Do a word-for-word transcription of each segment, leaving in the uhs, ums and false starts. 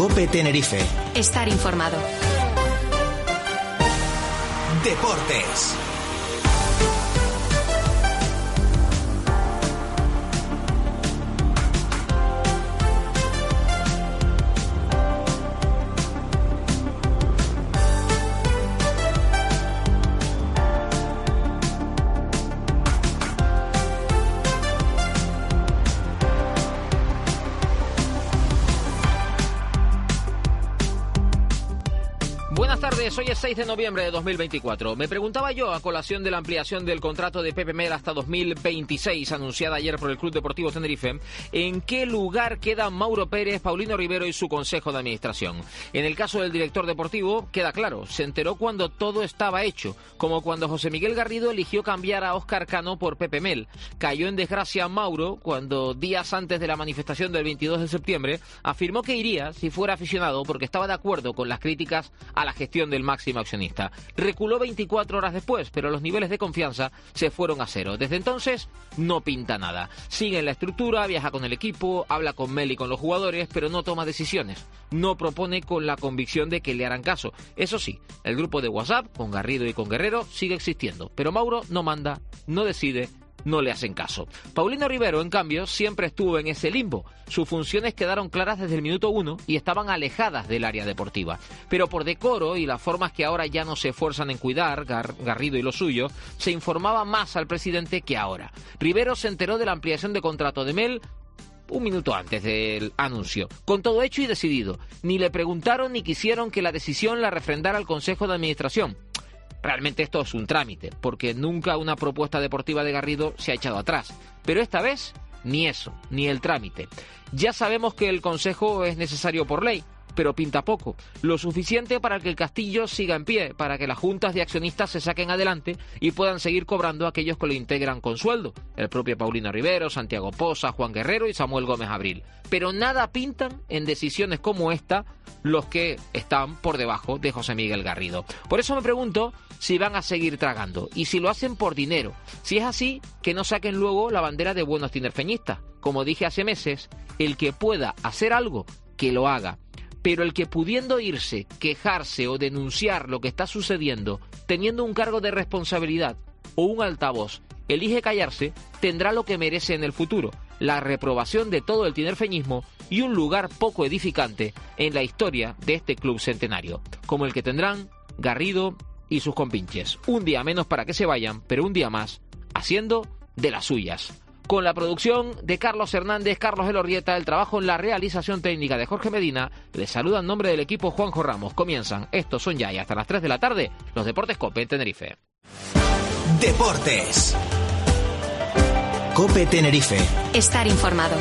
COPE Tenerife. Estar informado. Deportes. Hoy es seis de noviembre de dos mil veinticuatro. Me preguntaba yo, a colación de la ampliación del contrato de Pepe Mel hasta dos mil veintiséis, anunciada ayer por el Club Deportivo Tenerife, ¿en qué lugar quedan Mauro Pérez, Paulino Rivero y su consejo de administración? En el caso del director deportivo, queda claro, se enteró cuando todo estaba hecho, como cuando José Miguel Garrido eligió cambiar a Óscar Cano por Pepe Mel. Cayó en desgracia Mauro cuando, días antes de la manifestación del veintidós de septiembre, afirmó que iría si fuera aficionado porque estaba de acuerdo con las críticas a la gestión del máximo accionista. Reculó veinticuatro horas después, pero los niveles de confianza se fueron a cero. Desde entonces no pinta nada. Sigue en la estructura, viaja con el equipo, habla con Mel y con los jugadores, pero no toma decisiones. No propone con la convicción de que le harán caso. Eso sí, el grupo de WhatsApp, con Garrido y con Guerrero, sigue existiendo. Pero Mauro no manda, no decide, no le hacen caso. Paulino Rivero, en cambio, siempre estuvo en ese limbo. Sus funciones quedaron claras desde el minuto uno y estaban alejadas del área deportiva. Pero por decoro y las formas que ahora ya no se esfuerzan en cuidar, Gar- Garrido y lo suyo, se informaba más al presidente que ahora. Rivero se enteró de la ampliación de contrato de Mel un minuto antes del anuncio, con todo hecho y decidido. Ni le preguntaron ni quisieron que la decisión la refrendara el Consejo de Administración. Realmente esto es un trámite, porque nunca una propuesta deportiva de Garrido se ha echado atrás. Pero esta vez, ni eso, ni el trámite. Ya sabemos que el Consejo es necesario por ley, pero pinta poco. Lo suficiente para que el castillo siga en pie, para que las juntas de accionistas se saquen adelante y puedan seguir cobrando a aquellos que lo integran con sueldo. El propio Paulino Rivero, Santiago Poza, Juan Guerrero y Samuel Gómez Abril. Pero nada pintan en decisiones como esta los que están por debajo de José Miguel Garrido. Por eso me pregunto si van a seguir tragando y si lo hacen por dinero. Si es así, que no saquen luego la bandera de buenos tinerfeñistas. Como dije hace meses, el que pueda hacer algo, que lo haga. Pero el que pudiendo irse, quejarse o denunciar lo que está sucediendo, teniendo un cargo de responsabilidad o un altavoz, elige callarse, tendrá lo que merece en el futuro, la reprobación de todo el tinerfeñismo y un lugar poco edificante en la historia de este club centenario, como el que tendrán Garrido y sus compinches. Un día menos para que se vayan, pero un día más haciendo de las suyas. Con la producción de Carlos Hernández, Carlos Elorrieta, el trabajo en la realización técnica de Jorge Medina, les saluda en nombre del equipo Juanjo Ramos. Comienzan, estos son ya y hasta las tres de la tarde, los Deportes COPE en Tenerife. Deportes. COPE Tenerife. Estar informado.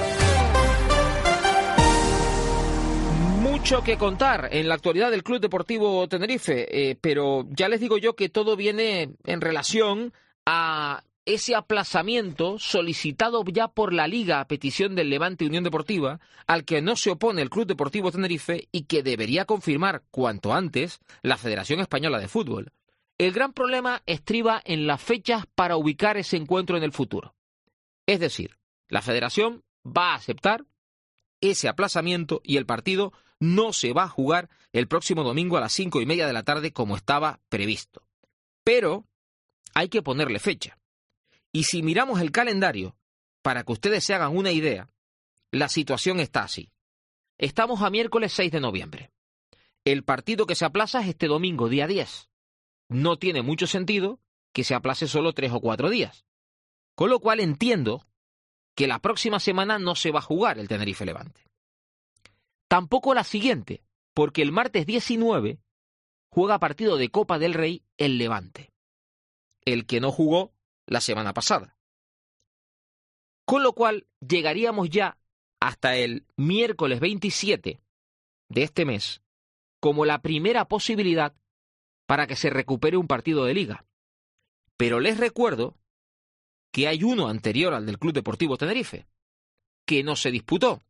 Mucho que contar en la actualidad del Club Deportivo Tenerife, eh, pero ya les digo yo que todo viene en relación a ese aplazamiento solicitado ya por la Liga a petición del Levante Unión Deportiva, al que no se opone el Club Deportivo Tenerife y que debería confirmar cuanto antes la Federación Española de Fútbol. El gran problema estriba en las fechas para ubicar ese encuentro en el futuro. Es decir, la Federación va a aceptar ese aplazamiento y el partido no se va a jugar el próximo domingo a las cinco y media de la tarde como estaba previsto. Pero hay que ponerle fecha. Y si miramos el calendario, para que ustedes se hagan una idea, la situación está así. Estamos a miércoles seis de noviembre. El partido que se aplaza es este domingo, día diez. No tiene mucho sentido que se aplace solo tres o cuatro días. Con lo cual entiendo que la próxima semana no se va a jugar el Tenerife Levante. Tampoco la siguiente, porque el martes diecinueve juega partido de Copa del Rey el Levante, el que no jugó la semana pasada. Con lo cual llegaríamos ya hasta el miércoles veintisiete de este mes como la primera posibilidad para que se recupere un partido de liga. Pero les recuerdo que hay uno anterior al del Club Deportivo Tenerife, que no se disputó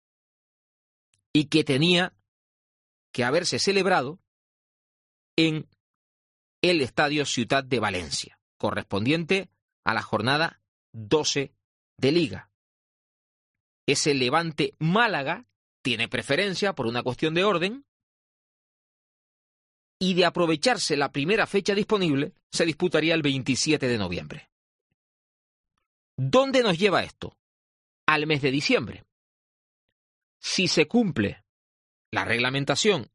y que tenía que haberse celebrado en el Estadio Ciutat de Valencia, correspondiente a la jornada doce de Liga. Es el Levante Málaga tiene preferencia por una cuestión de orden y de aprovecharse la primera fecha disponible, se disputaría el veintisiete de noviembre. ¿Dónde nos lleva esto? Al mes de diciembre. Si se cumple la reglamentación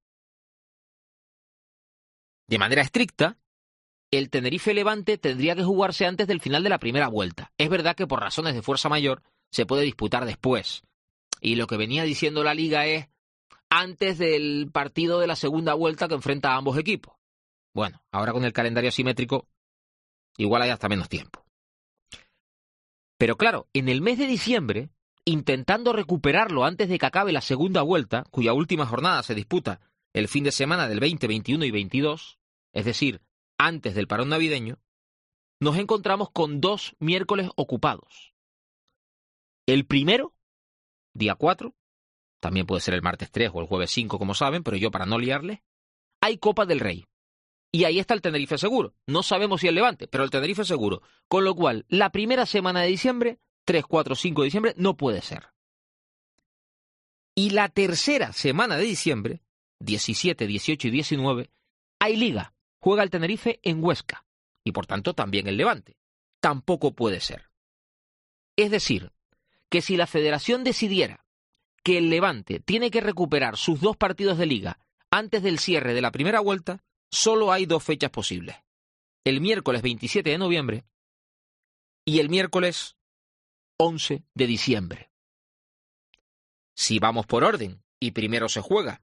de manera estricta, el Tenerife Levante tendría que jugarse antes del final de la primera vuelta. Es verdad que por razones de fuerza mayor se puede disputar después. Y lo que venía diciendo la Liga es antes del partido de la segunda vuelta que enfrenta a ambos equipos. Bueno, ahora con el calendario asimétrico, igual hay hasta menos tiempo. Pero claro, en el mes de diciembre, intentando recuperarlo antes de que acabe la segunda vuelta, cuya última jornada se disputa el fin de semana del veinte, veintiuno y veintidós, es decir, antes del parón navideño, nos encontramos con dos miércoles ocupados. El primero, día cuatro, también puede ser el martes tres o el jueves cinco, como saben, pero yo para no liarles, hay Copa del Rey. Y ahí está el Tenerife seguro. No sabemos si el Levante, pero el Tenerife seguro. Con lo cual, la primera semana de diciembre, tres, cuatro, cinco de diciembre, no puede ser. Y la tercera semana de diciembre, diecisiete, dieciocho y diecinueve, hay Liga. Juega el Tenerife en Huesca. Y por tanto también el Levante. Tampoco puede ser. Es decir, que si la Federación decidiera que el Levante tiene que recuperar sus dos partidos de Liga antes del cierre de la primera vuelta, solo hay dos fechas posibles. El miércoles veintisiete de noviembre y el miércoles once de diciembre. Si vamos por orden y primero se juega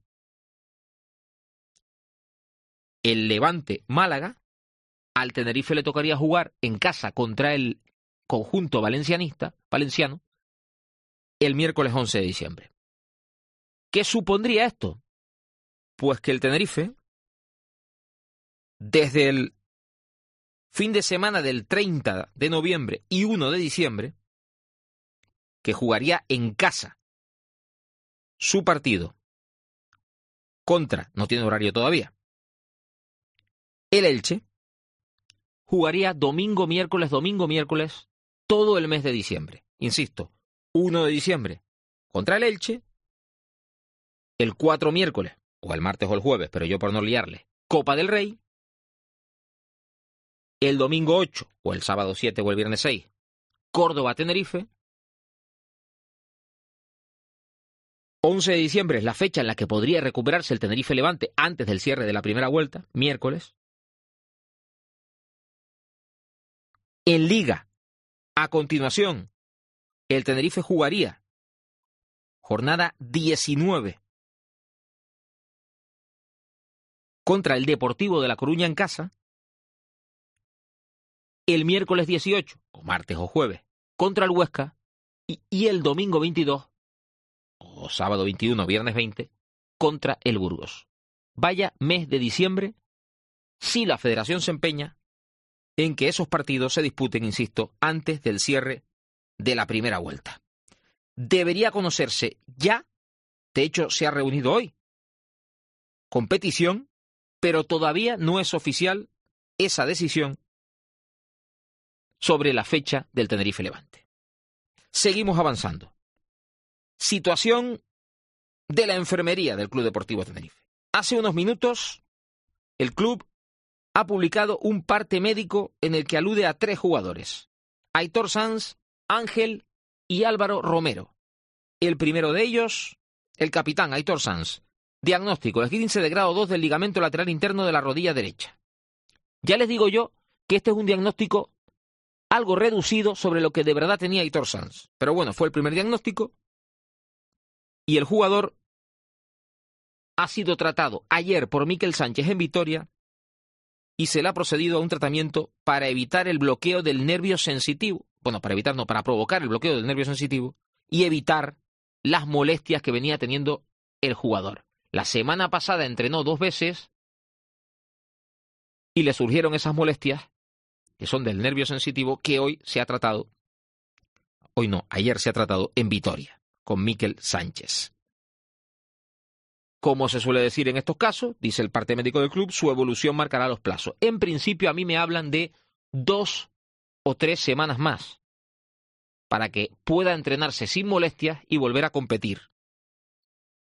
el Levante Málaga, al Tenerife le tocaría jugar en casa contra el conjunto valencianista, valenciano, el miércoles once de diciembre. ¿Qué supondría esto? Pues que el Tenerife, desde el fin de semana del treinta de noviembre y uno de diciembre, que jugaría en casa su partido contra, no tiene horario todavía, el Elche, jugaría domingo, miércoles, domingo, miércoles, todo el mes de diciembre. Insisto, uno de diciembre contra el Elche, el cuatro miércoles, o el martes o el jueves, pero yo por no liarle, Copa del Rey, el domingo ocho, o el sábado siete o el viernes seis, Córdoba-Tenerife, once de diciembre es la fecha en la que podría recuperarse el Tenerife Levante antes del cierre de la primera vuelta, miércoles. En Liga, a continuación, el Tenerife jugaría jornada diecinueve contra el Deportivo de La Coruña en casa, el miércoles dieciocho, o martes o jueves, contra el Huesca, y, y el domingo veintidós, o sábado veintiuno, viernes veinte, contra el Burgos. Vaya mes de diciembre si la Federación se empeña en que esos partidos se disputen, insisto, antes del cierre de la primera vuelta. Debería conocerse ya, de hecho se ha reunido hoy, competición, pero todavía no es oficial esa decisión sobre la fecha del Tenerife Levante. Seguimos avanzando. Situación de la enfermería del Club Deportivo Tenerife. Hace unos minutos, el club ha publicado un parte médico en el que alude a tres jugadores: Aitor Sanz, Ángel y Álvaro Romero. El primero de ellos, el capitán Aitor Sanz. Diagnóstico: esguince de grado dos del ligamento lateral interno de la rodilla derecha. Ya les digo yo que este es un diagnóstico algo reducido sobre lo que de verdad tenía Aitor Sanz. Pero bueno, fue el primer diagnóstico y el jugador ha sido tratado ayer por Mikel Sánchez en Vitoria y se le ha procedido a un tratamiento para evitar el bloqueo del nervio sensitivo. Bueno, para evitar, no, para provocar el bloqueo del nervio sensitivo y evitar las molestias que venía teniendo el jugador. La semana pasada entrenó dos veces y le surgieron esas molestias que son del nervio sensitivo que hoy se ha tratado, hoy no, ayer se ha tratado en Vitoria con Mikel Sánchez. Como se suele decir en estos casos, dice el parte médico del club, su evolución marcará los plazos. En principio a mí me hablan de dos o tres semanas más para que pueda entrenarse sin molestias y volver a competir.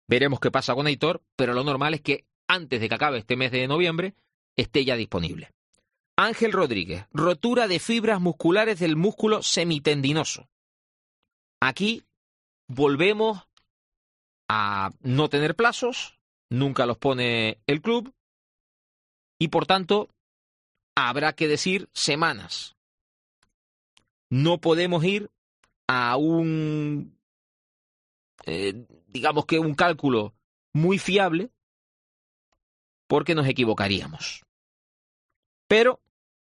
Veremos qué pasa con Aitor, pero lo normal es que antes de que acabe este mes de noviembre esté ya disponible. Ángel Rodríguez, rotura de fibras musculares del músculo semitendinoso. Aquí volvemos a no tener plazos, nunca los pone el club, y por tanto habrá que decir semanas. No podemos ir a un, eh, digamos que un cálculo muy fiable, porque nos equivocaríamos. Pero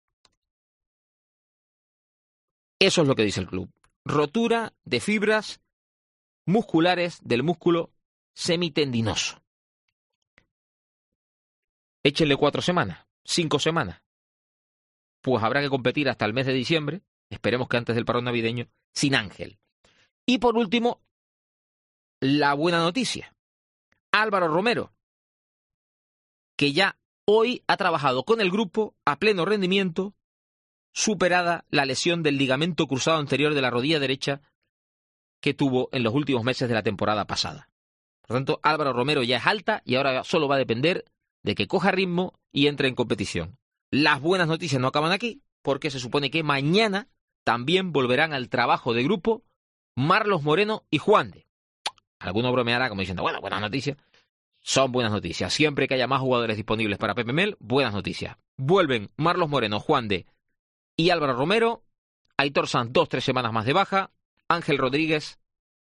eso es lo que dice el club. Rotura de fibras musculares del músculo semitendinoso. Échenle cuatro semanas, cinco semanas. Pues habrá que competir hasta el mes de diciembre, esperemos que antes del parón navideño, sin Ángel. Y por último, la buena noticia. Álvaro Romero, que ya hoy ha trabajado con el grupo a pleno rendimiento, superada la lesión del ligamento cruzado anterior de la rodilla derecha que tuvo en los últimos meses de la temporada pasada. Por lo tanto, Álvaro Romero ya es alta y ahora solo va a depender de que coja ritmo y entre en competición. Las buenas noticias no acaban aquí, porque se supone que mañana también volverán al trabajo de grupo Marlos Moreno y Juande. Alguno bromeará como diciendo, bueno, buenas noticias. Son buenas noticias. Siempre que haya más jugadores disponibles para Pepe Mel, buenas noticias. Vuelven Marlos Moreno, Juande y Álvaro Romero. Aitor Sanz, dos, tres semanas más de baja. Ángel Rodríguez,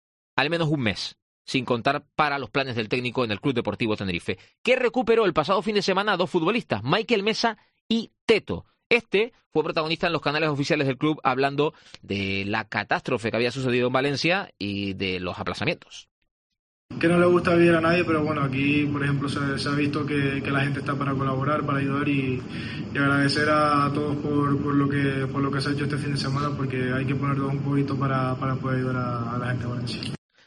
al menos un mes, sin contar para los planes del técnico en el Club Deportivo Tenerife, que recuperó el pasado fin de semana a dos futbolistas, Michael Mesa y Teto. Este fue protagonista en los canales oficiales del club hablando de la catástrofe que había sucedido en Valencia y de los aplazamientos. Que no le gusta vivir a nadie, pero bueno, aquí por ejemplo se, se ha visto que, que la gente está para colaborar, para ayudar y, y agradecer a todos por, por lo que por lo que se ha hecho este fin de semana, porque hay que ponerlo un poquito para, para poder ayudar a, a la gente de Valencia.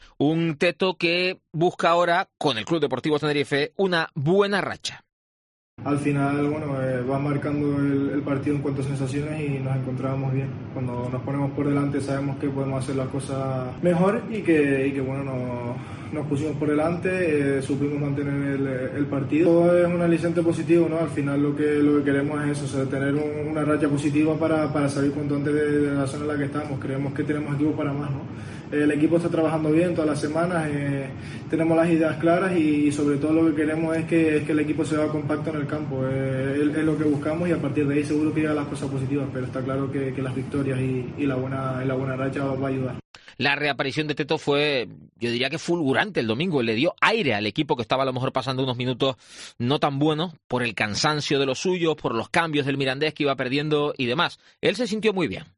Un Teto que busca ahora, con el Club Deportivo Tenerife, una buena racha. Al final, bueno, eh, va marcando el, el partido en cuanto a sensaciones y nos encontrábamos bien. Cuando nos ponemos por delante sabemos que podemos hacer las cosas mejor y que, y que bueno, nos, nos pusimos por delante, eh, supimos mantener el, el partido. Todo es un aliciente positivo, ¿no? Al final lo que, lo que queremos es eso, o sea, tener un, una racha positiva para, para salir cuanto antes de, de la zona en la que estamos. Creemos que tenemos equipo para más, ¿no? El equipo está trabajando bien todas las semanas, eh, tenemos las ideas claras y, y sobre todo lo que queremos es que, es que el equipo se vea compacto en el campo. Eh, es, es lo que buscamos y a partir de ahí seguro que llegan las cosas positivas, pero está claro que, que las victorias y, y, la buena, y la buena racha va a ayudar. La reaparición de Teto fue, yo diría que fulgurante el domingo. Le dio aire al equipo que estaba a lo mejor pasando unos minutos no tan buenos por el cansancio de los suyos, por los cambios del Mirandés que iba perdiendo y demás. Él se sintió muy bien.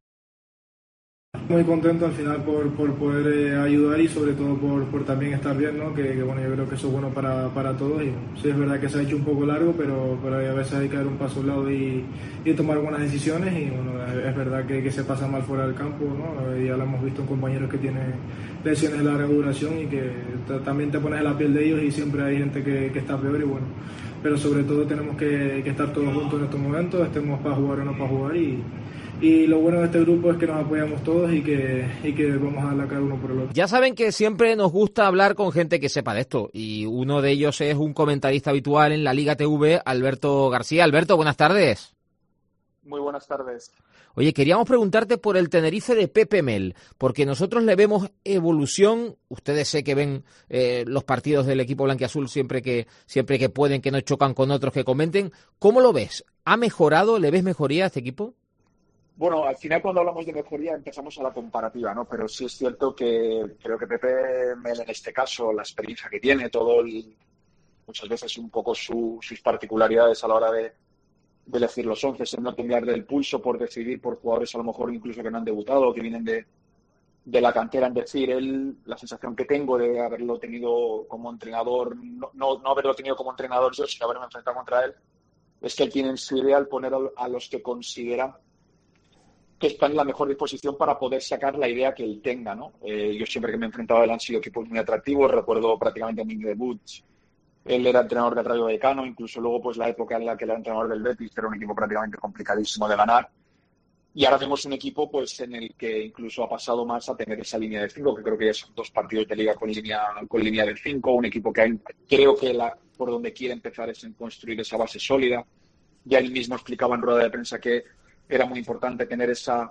Muy contento al final por, por poder eh, ayudar y sobre todo por, por también estar bien, ¿no? Que, que bueno, yo creo que eso es bueno para, para todos y sí es verdad que se ha hecho un poco largo, pero, pero a veces hay que dar un paso al lado y, y tomar buenas decisiones y bueno, es, es verdad que, que se pasa mal fuera del campo, ¿no? Ya lo hemos visto en compañeros que tienen lesiones de larga duración y que t- también te pones en la piel de ellos y siempre hay gente que, que está peor y bueno, pero sobre todo tenemos que, que estar todos juntos en estos momentos, estemos para jugar o no para jugar y Y lo bueno de este grupo es que nos apoyamos todos y que, y que vamos a dar la cara uno por el otro. Ya saben que siempre nos gusta hablar con gente que sepa de esto. Y uno de ellos es un comentarista habitual en la Liga T V, Alberto García. Alberto, buenas tardes. Muy buenas tardes. Oye, queríamos preguntarte por el Tenerife de Pepe Mel, porque nosotros le vemos evolución. Ustedes sé que ven eh, los partidos del equipo blanquiazul siempre que, siempre que pueden, que no chocan con otros que comenten. ¿Cómo lo ves? ¿Ha mejorado? ¿Le ves mejoría a este equipo? Bueno, al final cuando hablamos de mejoría empezamos a la comparativa, ¿no? Pero sí es cierto que creo que Pepe Mel en este caso, la experiencia que tiene, todo el, muchas veces un poco su, sus particularidades a la hora de, de elegir los once, en no cambiar del pulso por decidir por jugadores a lo mejor incluso que no han debutado, que vienen de, de la cantera, en decir, él, la sensación que tengo de haberlo tenido como entrenador, no, no, no haberlo tenido como entrenador yo, sino haberme enfrentado contra él, es que él tiene en su idea al poner a los que considera que están en la mejor disposición para poder sacar la idea que él tenga, ¿no? Eh, yo siempre que me he enfrentado a él han sido equipos muy atractivos, recuerdo prácticamente a mi debut, él era entrenador del Rayo Vallecano, incluso luego pues la época en la que era entrenador del Betis, era un equipo prácticamente complicadísimo de ganar, Y ahora vemos un equipo pues en el que incluso ha pasado más a tener esa línea de cinco, que creo que ya son dos partidos de liga con línea con línea de cinco, un equipo que hay, creo que la, por donde quiere empezar es en construir esa base sólida. Ya él mismo explicaba en rueda de prensa que era muy importante tener esa,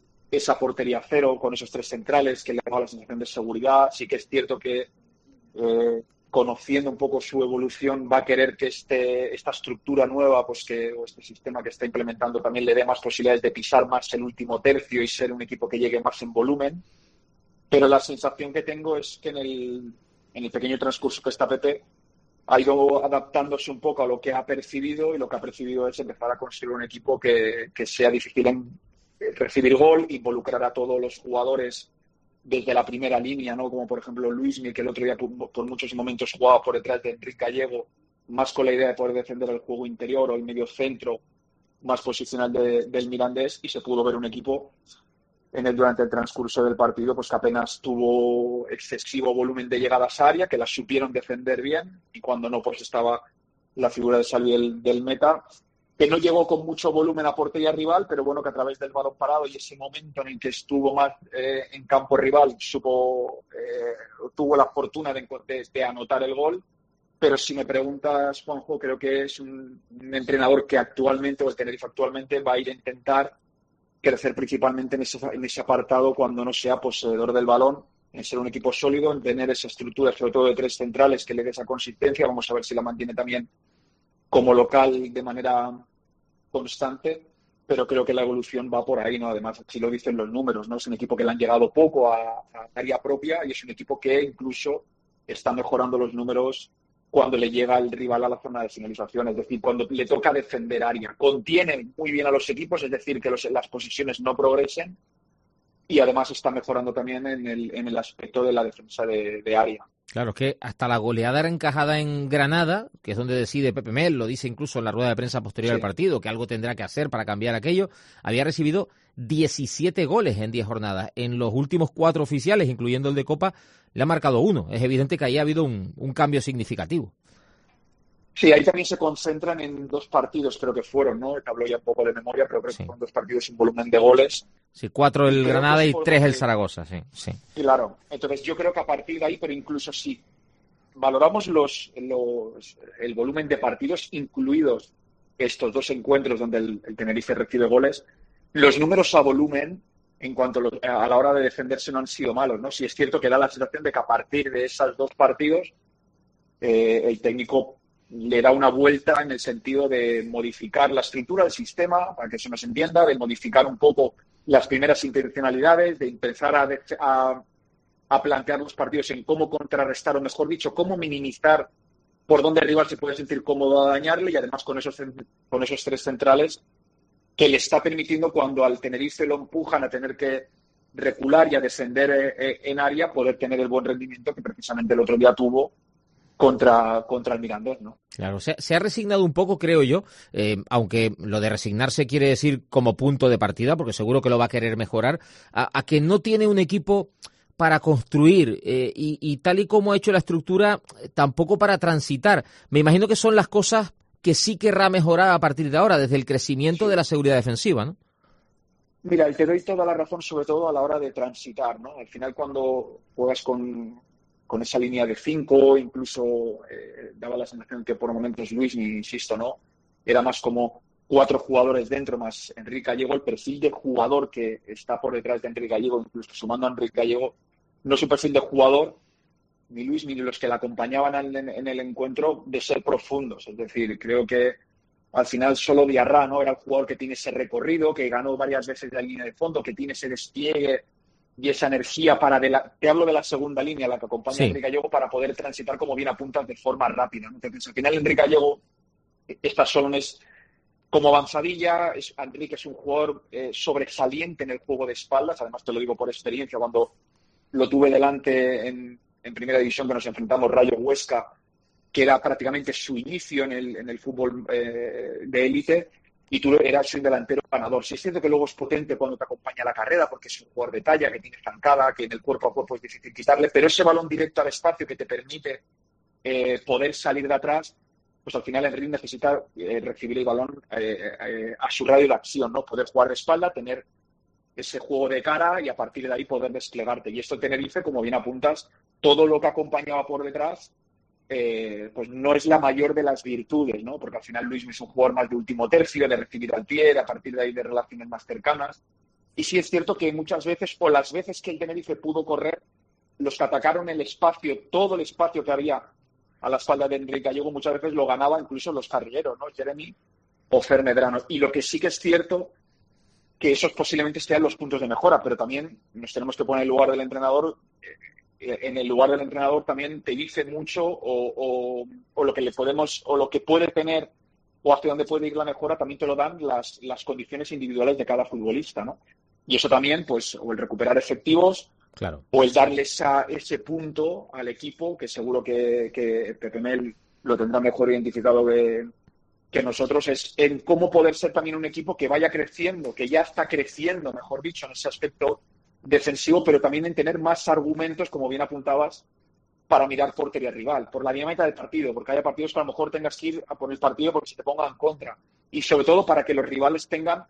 esa portería cero con esos tres centrales que le daba la sensación de seguridad. Sí que es cierto que eh, conociendo un poco su evolución, va a querer que este, esta estructura nueva, pues que, o este sistema que está implementando también le dé más posibilidades de pisar más el último tercio y ser un equipo que llegue más en volumen. Pero la sensación que tengo es que en el, en el pequeño transcurso que está Pepe ha ido adaptándose un poco a lo que ha percibido, y lo que ha percibido es empezar a construir un equipo que, que sea difícil en recibir gol, involucrar a todos los jugadores desde la primera línea, ¿no? Como por ejemplo Luismi, que el otro día por, por muchos momentos jugaba por detrás de Enrique Gallego, más con la idea de poder defender el juego interior o el medio centro más posicional de, del Mirandés, y se pudo ver un equipo en el, durante el transcurso del partido pues que apenas tuvo excesivo volumen de llegadas a área, que las supieron defender bien, y cuando no, pues estaba la figura de Salvi del, del meta, que no llegó con mucho volumen a portería rival, pero bueno, que a través del balón parado y ese momento en el que estuvo más eh, en campo rival, supo eh, tuvo la fortuna de, de, de anotar el gol. Pero si me preguntas, Juanjo, creo que es un, un entrenador que actualmente, o el Tenerife actualmente, va a ir a intentar crecer principalmente en ese, en ese apartado cuando no sea poseedor del balón, en ser un equipo sólido, en tener esa estructura, sobre todo de tres centrales, que le dé esa consistencia. Vamos a ver si la mantiene también como local de manera constante, pero creo que la evolución va por ahí, ¿no? Además, así lo dicen los números, ¿no? Es un equipo que le han llegado poco a, a área propia, y es un equipo que incluso está mejorando los números cuando le llega el rival a la zona de finalización, es decir, cuando le toca defender área. Contiene muy bien a los equipos, es decir, que los, las posiciones no progresen, y además está mejorando también en el, en el aspecto de la defensa de, de área. Claro, es que hasta la goleada era encajada en Granada, que es donde decide Pepe Mel, lo dice incluso en la rueda de prensa posterior sí. al partido, que algo tendrá que hacer para cambiar aquello. Había recibido diecisiete goles en diez jornadas. En los últimos cuatro oficiales, incluyendo el de Copa, le ha marcado uno. Es evidente que ahí ha habido un, un cambio significativo. Sí, ahí también se concentran en dos partidos, creo que fueron, ¿no? Te hablo ya un poco de memoria, pero creo sí. que fueron dos partidos sin volumen de goles. Sí, cuatro el Granada y tres el Zaragoza, sí, sí. Claro, entonces yo creo que a partir de ahí, pero incluso si valoramos los, los el volumen de partidos, incluidos estos dos encuentros donde el, el Tenerife recibe goles, los números a volumen en cuanto a la hora de defenderse no han sido malos, ¿no? Sí es cierto que da la sensación de que a partir de esos dos partidos eh, el técnico le da una vuelta en el sentido de modificar la estructura del sistema, para que se nos entienda, de modificar un poco las primeras intencionalidades, de empezar a, a, a plantear los partidos en cómo contrarrestar, o mejor dicho, cómo minimizar por dónde el rival se puede sentir cómodo a dañarle, y además con esos, con esos tres centrales que le está permitiendo, cuando al Tenerife lo empujan a tener que recular y a descender en área, poder tener el buen rendimiento que precisamente el otro día tuvo contra, contra el Mirandés, ¿no? Claro, se, se ha resignado un poco, creo yo, eh, aunque lo de resignarse quiere decir como punto de partida, porque seguro que lo va a querer mejorar, a, a que no tiene un equipo para construir eh, y, y tal y como ha hecho la estructura, tampoco para transitar. Me imagino que son las cosas que sí querrá mejorar a partir de ahora, desde el crecimiento sí. de la seguridad defensiva, ¿no? Mira, te doy toda la razón, sobre todo a la hora de transitar, ¿no? Al final, cuando juegas con... con esa línea de cinco, incluso eh, daba la sensación que por momentos Luis, insisto, ¿no? Era más como cuatro jugadores dentro, más Enrique Gallego. El perfil de jugador que está por detrás de Enrique Gallego, incluso sumando a Enrique Gallego, no es un perfil de jugador, ni Luis ni los que le acompañaban en, en el encuentro, de ser profundos. Es decir, creo que al final solo Diarra, ¿no? Era el jugador que tiene ese recorrido, que ganó varias veces la línea de fondo, que tiene ese despliegue y esa energía para, de la, te hablo de la segunda línea, la que acompaña sí. a Enrique Gallego, para poder transitar, como bien apuntas, de forma rápida, ¿no? Entonces, al final Enrique Gallego, estas son es como avanzadilla. Es, Enrique es un jugador eh, sobresaliente en el juego de espaldas, además te lo digo por experiencia, cuando lo tuve delante en, en primera división, que nos enfrentamos Rayo Huesca, que era prácticamente su inicio en el, en el fútbol eh, de élite, y tú eras un delantero ganador. Sí es cierto que luego es potente cuando te acompaña la carrera, porque es un jugador de talla, que tiene zancada, que en el cuerpo a cuerpo es difícil quitarle, pero ese balón directo al espacio que te permite eh, poder salir de atrás, pues al final Enrique necesita eh, recibir el balón eh, eh, a su radio de acción, ¿no? Poder jugar de espalda, tener ese juego de cara y a partir de ahí poder desplegarte. Y esto en Tenerife, como bien apuntas, todo lo que acompañaba por detrás, eh, pues no es la mayor de las virtudes, ¿no? Porque al final Luismi es un jugador más de último tercio, de recibir al pie, a partir de ahí de relaciones más cercanas. Y sí es cierto que muchas veces, o las veces que el Tenerife pudo correr, los que atacaron el espacio, todo el espacio que había a la espalda de Enrique Gallego, muchas veces lo ganaba incluso los carrilleros, ¿no? Jeremy o Fer Medrano. Y lo que sí que es cierto, que esos posiblemente sean los puntos de mejora, pero también nos tenemos que poner en el lugar del entrenador. En el lugar del entrenador también te dice mucho o, o, o lo que le podemos, o lo que puede tener o hacia dónde puede ir la mejora, también te lo dan las, las condiciones individuales de cada futbolista, ¿no? Y eso también, pues, o el recuperar efectivos, claro, o el darle esa, ese punto al equipo, que seguro que, que Pepe Mel lo tendrá mejor identificado que, que nosotros, es en cómo poder ser también un equipo que vaya creciendo, que ya está creciendo, mejor dicho, en ese aspecto defensivo, pero también en tener más argumentos, como bien apuntabas, para mirar portería rival, por la dinámica del partido, porque haya partidos que a lo mejor tengas que ir a por el partido porque se te ponga en contra. Y sobre todo para que los rivales tengan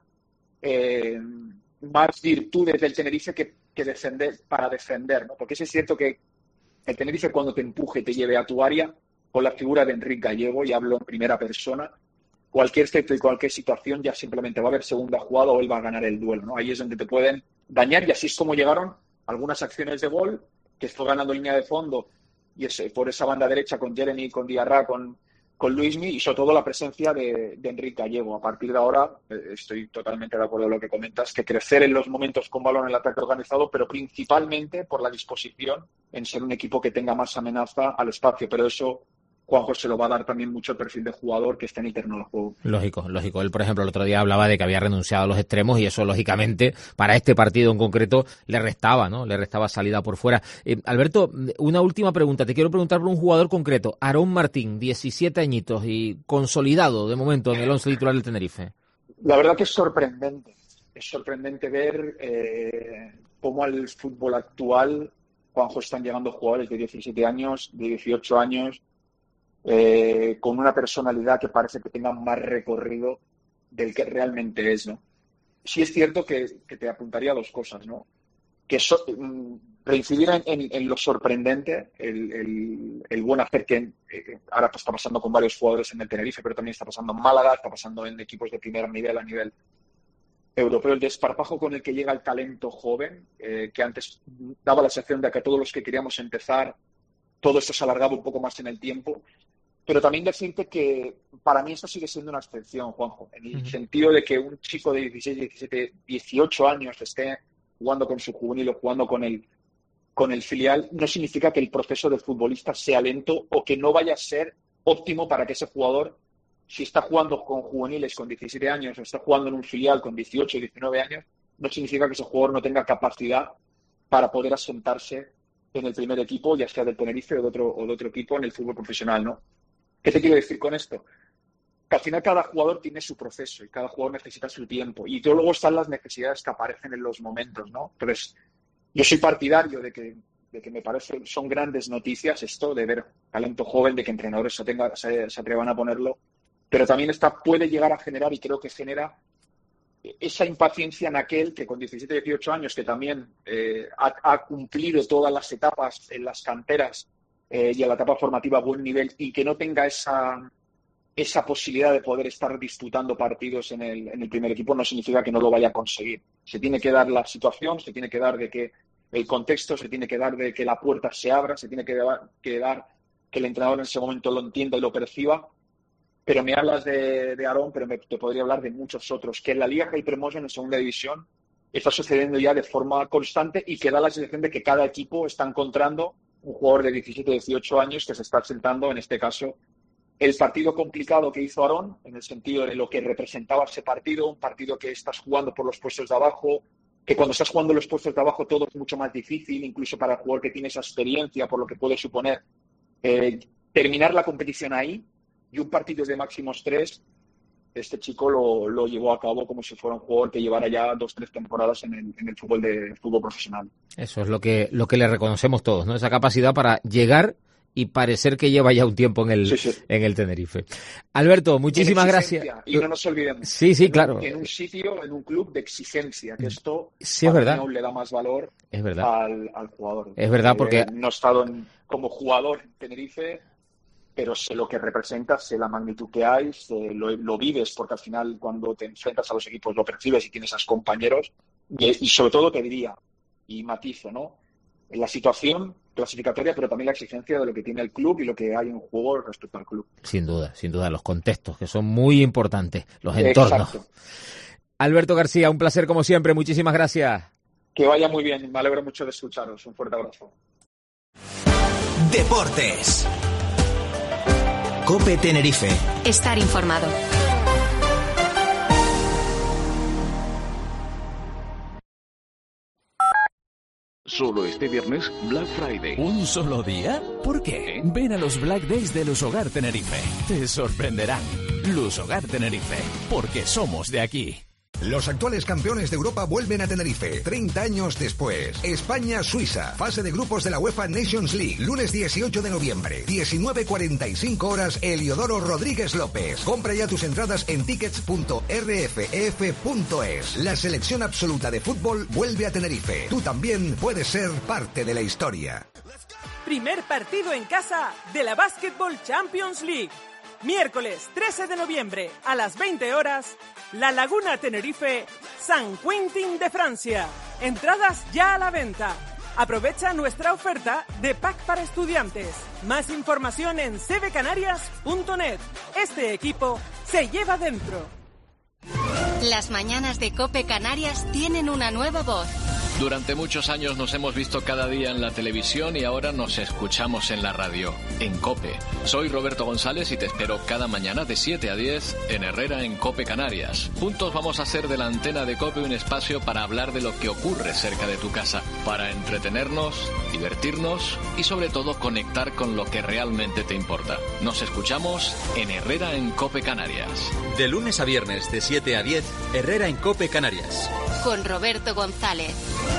eh, más virtudes del Tenerife que, que defender, para defender, ¿no? Porque es cierto que el Tenerife, cuando te empuje y te lleve a tu área, con la figura de Enrique Gallego, y hablo en primera persona, cualquier efecto y cualquier situación ya simplemente va a haber segunda jugada o él va a ganar el duelo, ¿no? Ahí es donde te pueden dañar, y así es como llegaron algunas acciones de gol, que fue ganando línea de fondo, y ese, por esa banda derecha con Jeremy, con Diarra, con, con Luismi, y sobre todo la presencia de, de Enrique Gallego. A partir de ahora, eh, estoy totalmente de acuerdo con lo que comentas, que crecer en los momentos con balón en el ataque organizado, pero principalmente por la disposición en ser un equipo que tenga más amenaza al espacio, pero eso Juanjo se lo va a dar también mucho el perfil de jugador que esté en interno al juego. Lógico, lógico. Él, por ejemplo, el otro día hablaba de que había renunciado a los extremos y eso, lógicamente, para este partido en concreto, le restaba, ¿no? Le restaba salida por fuera. Eh, Alberto, una última pregunta. Te quiero preguntar por un jugador concreto. Aarón Martín, diecisiete añitos y consolidado, de momento, en el once titular del Tenerife. La verdad que es sorprendente. Es sorprendente ver eh, cómo al fútbol actual, Juanjo, están llegando jugadores de diecisiete años, de dieciocho años, Eh, con una personalidad que parece que tenga más recorrido del que realmente es, ¿no? Sí es cierto que, que te apuntaría a dos cosas, ¿no? Que so, reincidir en, en, en lo sorprendente, el, el, el buen hacer que eh, ahora está pasando con varios jugadores en el Tenerife, pero también está pasando en Málaga, está pasando en equipos de primer nivel a nivel europeo, el desparpajo con el que llega el talento joven, eh, que antes daba la sensación de que a todos los que queríamos empezar, todo esto se alargaba un poco más en el tiempo. Pero también decirte que para mí esto sigue siendo una excepción, Juanjo, en el uh-huh. sentido de que un chico de dieciséis, diecisiete, dieciocho años esté jugando con su juvenil o jugando con el, con el filial, no significa que el proceso del futbolista sea lento o que no vaya a ser óptimo para que ese jugador, si está jugando con juveniles con diecisiete años o está jugando en un filial con dieciocho, diecinueve años, no significa que ese jugador no tenga capacidad para poder asentarse en el primer equipo, ya sea del Tenerife o de otro, o de otro equipo en el fútbol profesional, ¿no? ¿Qué te quiero decir con esto? Que al final cada jugador tiene su proceso y cada jugador necesita su tiempo. Y luego están las necesidades que aparecen en los momentos, ¿no? Entonces, yo soy partidario de que, de que me parece son grandes noticias esto, de ver talento joven, de que entrenadores se, tenga, se, se atrevan a ponerlo. Pero también esta puede llegar a generar, y creo que genera, esa impaciencia en aquel que con diecisiete, dieciocho años, que también eh, ha, ha cumplido todas las etapas en las canteras, Eh, y a la etapa formativa a buen nivel, y que no tenga esa esa posibilidad de poder estar disputando partidos en el, en el primer equipo, no significa que no lo vaya a conseguir. Se tiene que dar la situación, se tiene que dar de que el contexto, se tiene que dar de que la puerta se abra, se tiene que dar que, dar que el entrenador en ese momento lo entienda y lo perciba. Pero me hablas de, de Aarón, pero me, te podría hablar de muchos otros, que en la Liga Hypermotion en segunda división está sucediendo ya de forma constante y que da la sensación de que cada equipo está encontrando un jugador de diecisiete, dieciocho años que se está sentando, en este caso, el partido complicado que hizo Aarón, en el sentido de lo que representaba ese partido, un partido que estás jugando por los puestos de abajo, que cuando estás jugando los puestos de abajo todo es mucho más difícil, incluso para el jugador que tiene esa experiencia, por lo que puede suponer eh, terminar la competición ahí, y un partido de máximos tres, este chico lo, lo llevó a cabo como si fuera un jugador que llevara ya dos, tres temporadas en el, en el fútbol de fútbol profesional. Eso es lo que lo que le reconocemos todos, ¿no? Esa capacidad para llegar y parecer que lleva ya un tiempo en el, sí, sí. en el Tenerife. Alberto, muchísimas gracias. Y no nos olvidemos. Sí, sí, claro. En un sitio, en un club de exigencia, que esto sí, es verdad. le da más valor es verdad. Al, al jugador. Es verdad, porque... Eh, no he estado en, como jugador en Tenerife, pero sé lo que representa, sé la magnitud que hay, sé, lo, lo vives, porque al final cuando te enfrentas a los equipos lo percibes y tienes a compañeros. Y, y sobre todo te diría, y matizo, ¿no? En la situación clasificatoria, pero también la exigencia de lo que tiene el club y lo que hay en juego respecto al club. Sin duda, sin duda, los contextos, que son muy importantes, los entornos. Exacto. Alberto García, un placer como siempre, muchísimas gracias. Que vaya muy bien, me alegro mucho de escucharos, un fuerte abrazo. Deportes. COPE Tenerife. Estar informado. Solo este viernes, Black Friday. ¿Un solo día? ¿Por qué? Ven a los Black Days de Lusogar Tenerife. Te sorprenderán. Lusogar Tenerife, porque somos de aquí. Los actuales campeones de Europa vuelven a Tenerife, treinta años después. España-Suiza, fase de grupos de la UEFA Nations League, lunes dieciocho de noviembre, diecinueve cuarenta y cinco horas, Heliodoro Rodríguez López. Compra ya tus entradas en tickets punto r f f punto es. La selección absoluta de fútbol vuelve a Tenerife. Tú también puedes ser parte de la historia. Primer partido en casa de la Basketball Champions League. Miércoles trece de noviembre a las veinte horas, La Laguna Tenerife, San Quentin de Francia. Entradas ya a la venta. Aprovecha nuestra oferta de pack para estudiantes. Más información en c b canarias punto net. Este equipo se lleva dentro. Las mañanas de COPE Canarias tienen una nueva voz. Durante muchos años nos hemos visto cada día en la televisión y ahora nos escuchamos en la radio, en COPE. Soy Roberto González y te espero cada mañana de siete a diez en Herrera en COPE Canarias. Juntos vamos a hacer de la antena de COPE un espacio para hablar de lo que ocurre cerca de tu casa, para entretenernos, divertirnos y sobre todo conectar con lo que realmente te importa. Nos escuchamos en Herrera en COPE Canarias. De lunes a viernes de siete a diez, Herrera en COPE Canarias. Con Roberto González.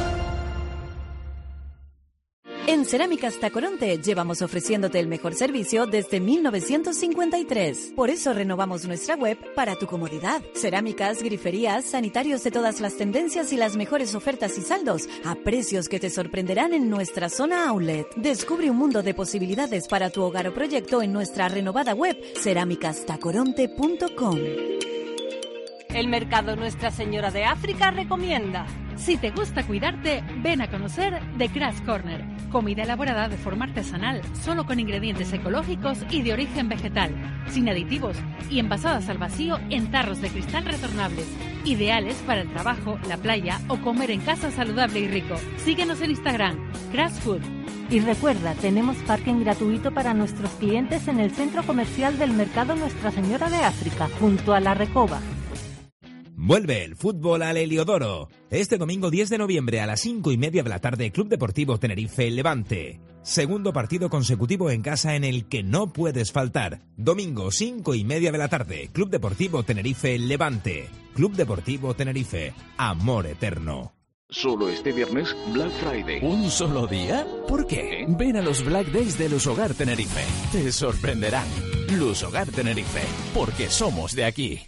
En Cerámicas Tacoronte llevamos ofreciéndote el mejor servicio desde mil novecientos cincuenta y tres. Por eso renovamos nuestra web para tu comodidad. Cerámicas, griferías, sanitarios de todas las tendencias y las mejores ofertas y saldos a precios que te sorprenderán en nuestra zona outlet. Descubre un mundo de posibilidades para tu hogar o proyecto en nuestra renovada web cerámicas tacoronte punto com. El Mercado Nuestra Señora de África recomienda. Si te gusta cuidarte, ven a conocer The Grass Corner. Comida elaborada de forma artesanal, solo con ingredientes ecológicos y de origen vegetal, sin aditivos y envasadas al vacío en tarros de cristal retornables. Ideales para el trabajo, la playa o comer en casa saludable y rico. Síguenos en Instagram, Grass Food. Y recuerda, tenemos parking gratuito para nuestros clientes en el centro comercial del Mercado Nuestra Señora de África, junto a La Recoba. Vuelve el fútbol al Heliodoro. Este domingo diez de noviembre a las cinco y media de la tarde, Club Deportivo Tenerife Levante. Segundo partido consecutivo en casa en el que no puedes faltar. Domingo cinco y media de la tarde, Club Deportivo Tenerife Levante. Club Deportivo Tenerife, amor eterno. Solo este viernes, Black Friday. ¿Un solo día? ¿Por qué? Ven a los Black Days de Lusogar Tenerife. Te sorprenderán. Lusogar Tenerife, porque somos de aquí.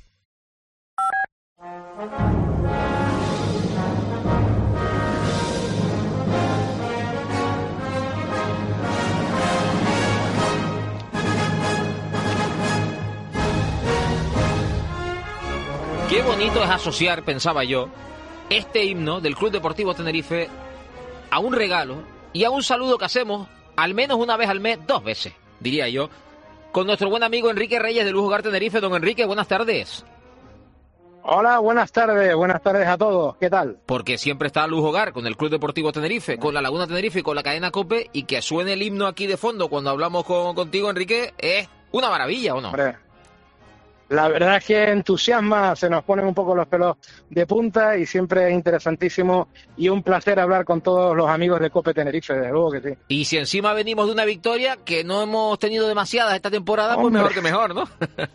Qué bonito es asociar, pensaba yo, este himno del Club Deportivo Tenerife a un regalo y a un saludo que hacemos al menos una vez al mes, dos veces, diría yo, con nuestro buen amigo Enrique Reyes de Lusogar Tenerife. Don Enrique, buenas tardes. Hola, buenas tardes, buenas tardes a todos, ¿qué tal? Porque siempre está Lusogar con el Club Deportivo Tenerife, con la Laguna Tenerife y con la cadena COPE, y que suene el himno aquí de fondo cuando hablamos con, contigo, Enrique, es una maravilla, ¿o no? Hombre, la verdad es que entusiasma, se nos ponen un poco los pelos de punta y siempre es interesantísimo y un placer hablar con todos los amigos de COPE Tenerife, desde luego que sí. Y si encima venimos de una victoria que no hemos tenido demasiadas esta temporada, pues Hombre. mejor que mejor, ¿no?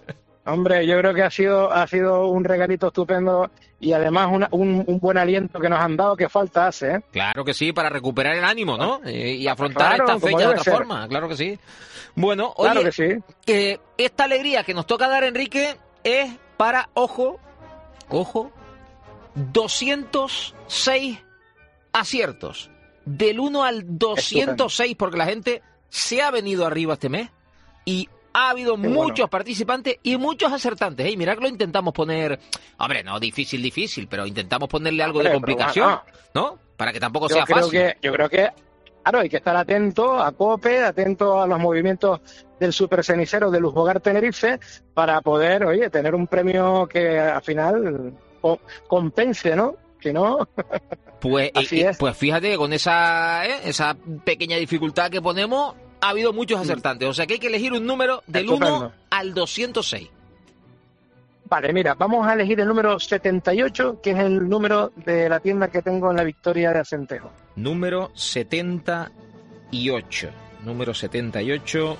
Hombre, yo creo que ha sido ha sido un regalito estupendo y además una, un, un buen aliento que nos han dado, que falta hace, ¿eh? Claro que sí, para recuperar el ánimo, ¿no? Eh, y afrontar Claro, esta como fecha de debe otra ser. forma, claro que sí. Bueno, oye, Claro que sí. eh, esta alegría que nos toca dar, Enrique, es para, ojo, ojo, doscientos seis aciertos. Del uno al doscientos seis, porque la gente se ha venido arriba este mes y ha habido Qué muchos bueno. participantes y muchos acertantes. ¿eh? Y mirad que lo intentamos poner, hombre, no difícil, difícil, pero intentamos ponerle algo Hombre, de pero complicación, bueno, ¿no? Para que tampoco Yo sea creo fácil. que, yo creo que, claro, hay que estar atento a COPE, atento a los movimientos del Super Cenicero de Luz Hogar Tenerife para poder, oye, tener un premio que al final co- compense, ¿no? Si no, Pues, Así y- y- es. pues fíjate que con esa, ¿eh? esa pequeña dificultad que ponemos, ha habido muchos acertantes. O sea que hay que elegir un número del Estupendo. uno al doscientos seis. vale, mira, vamos a elegir el número setenta y ocho, que es el número de la tienda que tengo en la Victoria de Acentejo. Número setenta y ocho. Número setenta y ocho.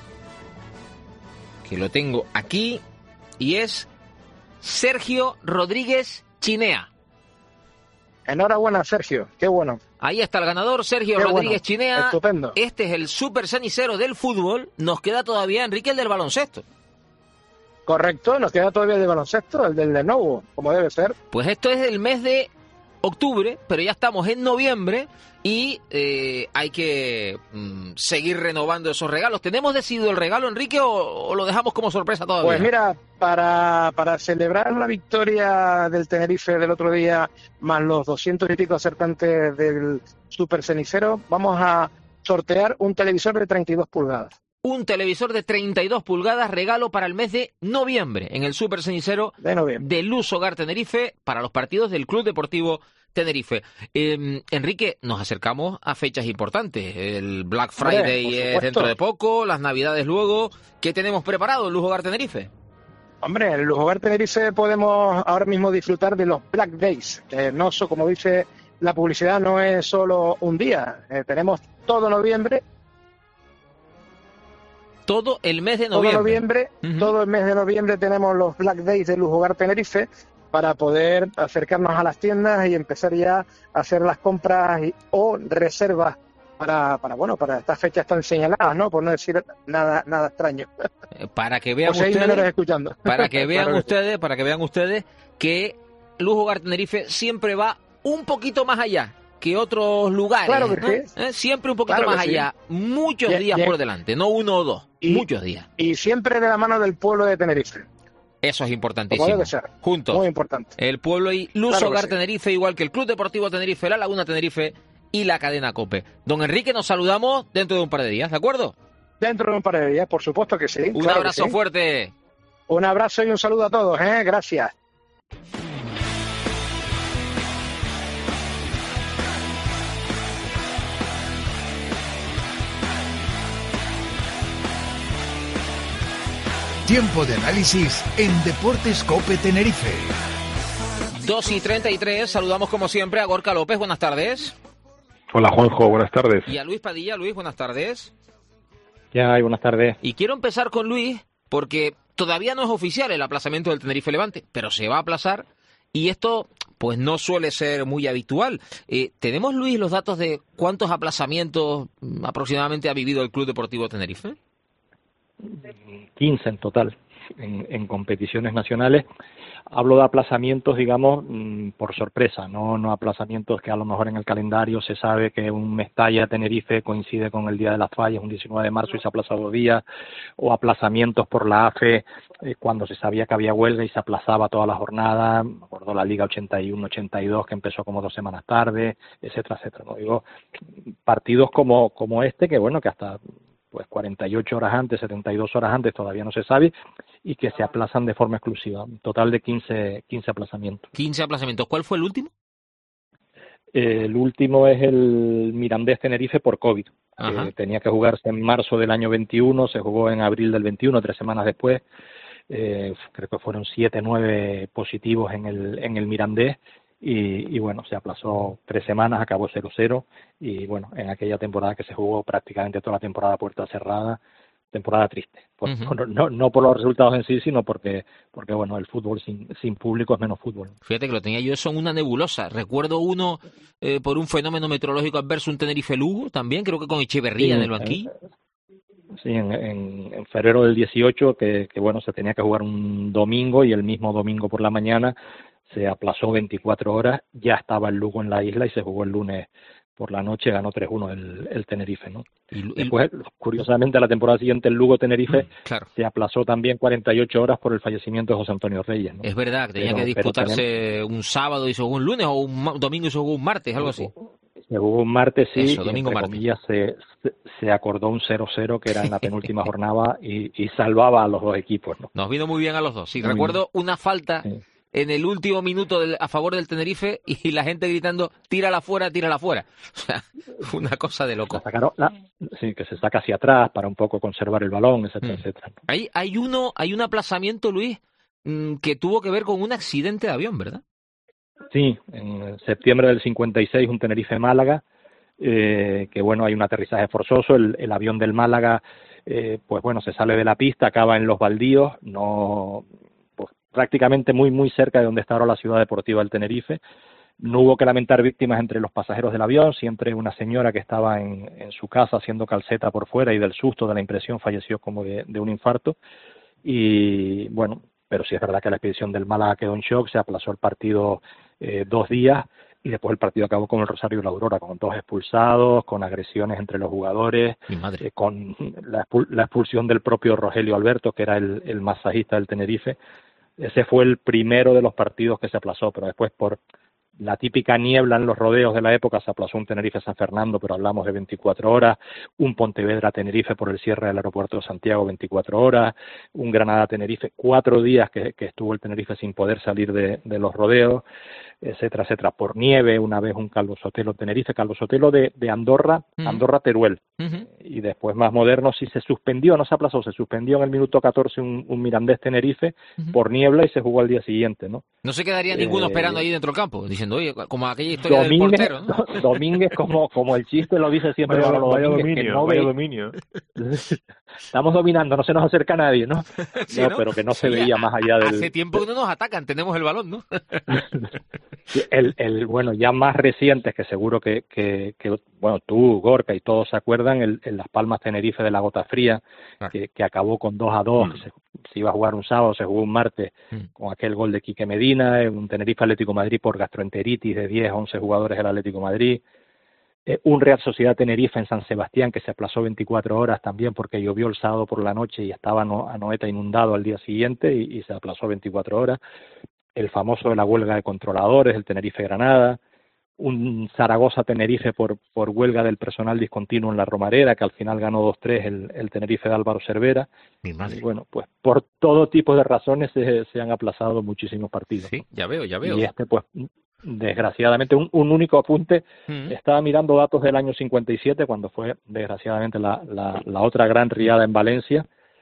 Que lo tengo aquí. Y es Sergio Rodríguez Chinea. Enhorabuena, Sergio, qué bueno. Ahí está el ganador, Sergio Qué Rodríguez bueno, Chinea. estupendo. Este es el super cenicero del fútbol. Nos queda todavía, Enrique, el del baloncesto. Correcto, nos queda todavía el de baloncesto, el del Lenovo, como debe ser. Pues esto es el mes de octubre, pero ya estamos en noviembre y eh, hay que mm, seguir renovando esos regalos. ¿Tenemos decidido el regalo, Enrique, o, o lo dejamos como sorpresa todavía? Pues mira, para, para celebrar la victoria del Tenerife del otro día, más los doscientos y pico acertantes del Super Cenicero, vamos a sortear un televisor de treinta y dos pulgadas. Un televisor de treinta y dos pulgadas, regalo para el mes de noviembre, en el Super Cenicero de, noviembre. de Luz Hogar Tenerife, para los partidos del Club Deportivo Tenerife. Eh, Enrique, nos acercamos a fechas importantes. El Black Friday Hombre, es dentro de poco, las Navidades luego. ¿Qué tenemos preparado en Luz Hogar Tenerife? Hombre, en Luz Hogar Tenerife podemos ahora mismo disfrutar de los Black Days. Eh, no so, como dice la publicidad, no es solo un día. Eh, tenemos todo noviembre. Todo el mes de noviembre. Todo noviembre, Uh-huh. todo el mes de noviembre tenemos los Black Days de Luz Hogar Tenerife para poder acercarnos a las tiendas y empezar ya a hacer las compras y, o reservas para, para bueno para estas fechas tan señaladas, ¿no? Por no decir nada nada extraño. Para que vean Por si hay menores ustedes, escuchando. para que vean Claro que ustedes, para que vean ustedes que Luz Hogar Tenerife siempre va un poquito más allá que otros lugares, Claro que ¿no? sí. ¿Eh? Siempre un poquito Claro que más sí. allá, muchos Bien, días bien. por delante, no uno o dos, Y- muchos días. Y siempre de la mano del pueblo de Tenerife. Eso es importantísimo. Como debe ser. Juntos. Muy importante. El pueblo y Luz Claro que Hogar sí. Tenerife, igual que el Club Deportivo Tenerife, la Laguna Tenerife y la cadena COPE. Don Enrique, nos saludamos dentro de un par de días, ¿de acuerdo? Dentro de un par de días, por supuesto que sí. Un claro que abrazo sí. fuerte. Un abrazo y un saludo a todos, ¿eh? Gracias. Tiempo de análisis en Deportes Cope Tenerife. dos y treinta y tres, saludamos como siempre a Gorka López, buenas tardes. Hola Juanjo, buenas tardes. Y a Luis Padilla. Luis, buenas tardes. Ya hay, buenas tardes. Y quiero empezar con Luis porque todavía no es oficial el aplazamiento del Tenerife Levante, pero se va a aplazar y esto pues no suele ser muy habitual. Eh, ¿Tenemos, Luis, los datos de cuántos aplazamientos mm, aproximadamente ha vivido el Club Deportivo Tenerife? quince en total, en, en competiciones nacionales. Hablo de aplazamientos, digamos, mm, por sorpresa, no no aplazamientos que a lo mejor en el calendario se sabe que un Mestalla Tenerife coincide con el Día de las Fallas, un diecinueve de marzo y se aplaza dos días, o aplazamientos por la A F E eh, cuando se sabía que había huelga y se aplazaba toda la jornada, me acuerdo la Liga ochenta y uno ochenta y dos que empezó como dos semanas tarde, etcétera, etcétera. No digo partidos como como este, que bueno, que hasta pues cuarenta y ocho horas antes, setenta y dos horas antes todavía no se sabe y que se aplazan de forma exclusiva. Un total de quince, quince aplazamientos. quince aplazamientos. ¿Cuál fue el último? Eh, el último es el Mirandés Tenerife por COVID. Ajá. Eh, tenía que jugarse en marzo del año veintiuno, se jugó en abril del veintiuno, tres semanas después. Eh, creo que fueron siete, nueve positivos en el, en el Mirandés. Y, y bueno, se aplazó tres semanas, acabó cero cero y bueno, en aquella temporada que se jugó prácticamente toda la temporada a puerta cerrada, temporada triste. Por, Uh-huh. por, no, no por los resultados en sí, sino porque, porque bueno, el fútbol sin, sin público es menos fútbol. Fíjate que lo tenía yo eso en una nebulosa. Recuerdo uno eh, por un fenómeno meteorológico adverso, un Tenerife-Lugo también, creo que con Echeverría Sí, en el banquillo. eh, Sí, en, en, en febrero del dieciocho, que, que bueno, se tenía que jugar un domingo y el mismo domingo por la mañana se aplazó veinticuatro horas, ya estaba el Lugo en la isla y se jugó el lunes por la noche, ganó tres uno el, el Tenerife, ¿no? Y, y... Después, curiosamente, la temporada siguiente el Lugo-Tenerife mm, claro. se aplazó también cuarenta y ocho horas por el fallecimiento de José Antonio Reyes, ¿no? Es verdad, que tenía pero, que disputarse tenemos... un sábado y se jugó un lunes, o un domingo y se jugó un martes, algo así. Se jugó un martes, sí, Eso, y domingo, entre martes. comillas se, se, se acordó un cero cero que era en la penúltima jornada y, y salvaba a los dos equipos, ¿no? Nos vino muy bien a los dos. Sí, muy recuerdo bien. una falta sí. en el último minuto del, a favor del Tenerife y la gente gritando, tírala fuera, tírala fuera. O sea, una cosa de loco. La sacaron, la, sí, que se saca hacia atrás para un poco conservar el balón, etcétera, mm. etcétera. Hay, hay, uno, hay un aplazamiento, Luis, mmm, que tuvo que ver con un accidente de avión, ¿verdad? Sí, en septiembre del cincuenta y seis, un Tenerife-Málaga, eh, que bueno, hay un aterrizaje forzoso, el, el avión del Málaga, eh, pues bueno, se sale de la pista, acaba en Los Baldíos, no, pues prácticamente muy, muy cerca de donde está ahora la ciudad deportiva del Tenerife. No hubo que lamentar víctimas entre los pasajeros del avión, siempre una señora que estaba en, en su casa haciendo calceta por fuera y del susto de la impresión falleció como de, de un infarto. Y bueno, pero sí es verdad que la expedición del Málaga quedó en shock, se aplazó el partido eh, dos días y después el partido acabó con el Rosario y la Aurora, con dos expulsados, con agresiones entre los jugadores, eh, con la, expul la expulsión del propio Rogelio Alberto, que era el, el masajista del Tenerife. Ese fue el primero de los partidos que se aplazó, pero después por la típica niebla en los rodeos de la época se aplazó un Tenerife-San Fernando, pero hablamos de veinticuatro horas, un Pontevedra-Tenerife por el cierre del aeropuerto de Santiago, veinticuatro horas, un Granada-Tenerife, cuatro días que, que estuvo el Tenerife sin poder salir de, de los rodeos, etcétera, etcétera, por nieve, una vez un Calvo Sotelo-Tenerife, Calvo Sotelo de, de Andorra, uh-huh. Andorra-Teruel, uh-huh. y después más moderno, sí se suspendió, no se aplazó, se suspendió en el minuto catorce un, un Mirandés-Tenerife uh-huh. por niebla y se jugó al día siguiente, ¿no? No se quedaría eh, ninguno esperando ahí dentro del campo, diciendo, oye, como aquella historia Domínguez, del portero, ¿no? Domínguez, como, como el chiste lo dice siempre, vaya, Domínguez, vaya dominio, que no vaya ve... dominio. Estamos dominando, no se nos acerca nadie, ¿no? Sí, no, ¿no? pero que no se sí, veía a, más allá del... Hace tiempo que no nos atacan, tenemos el balón, ¿no? el, el bueno, ya más recientes, que seguro que, que, que bueno, tú, Gorka y todos se acuerdan, el, el Las Palmas Tenerife de la Gota Fría, ah. que, que acabó con dos a dos, mm. se, se iba a jugar un sábado, se jugó un martes, mm. con aquel gol de Quique Medina, un Tenerife Atlético Madrid por gastroenteritis de diez a once jugadores del Atlético Madrid, eh, un Real Sociedad Tenerife en San Sebastián que se aplazó veinticuatro horas también porque llovió el sábado por la noche y estaba no, Anoeta inundado al día siguiente y, y se aplazó veinticuatro horas, el famoso de la huelga de controladores, el Tenerife Granada, un Zaragoza Tenerife por, por huelga del personal discontinuo en la Romareda, que al final ganó dos tres el, el Tenerife de Álvaro Cervera. Mi madre. Y bueno, pues por todo tipo de razones se, se han aplazado muchísimos partidos. Sí, ya veo, ya veo. Y este, pues, desgraciadamente, un, un único apunte, mm. estaba mirando datos del año cincuenta y siete, cuando fue, desgraciadamente, la, la, la otra gran riada en Valencia.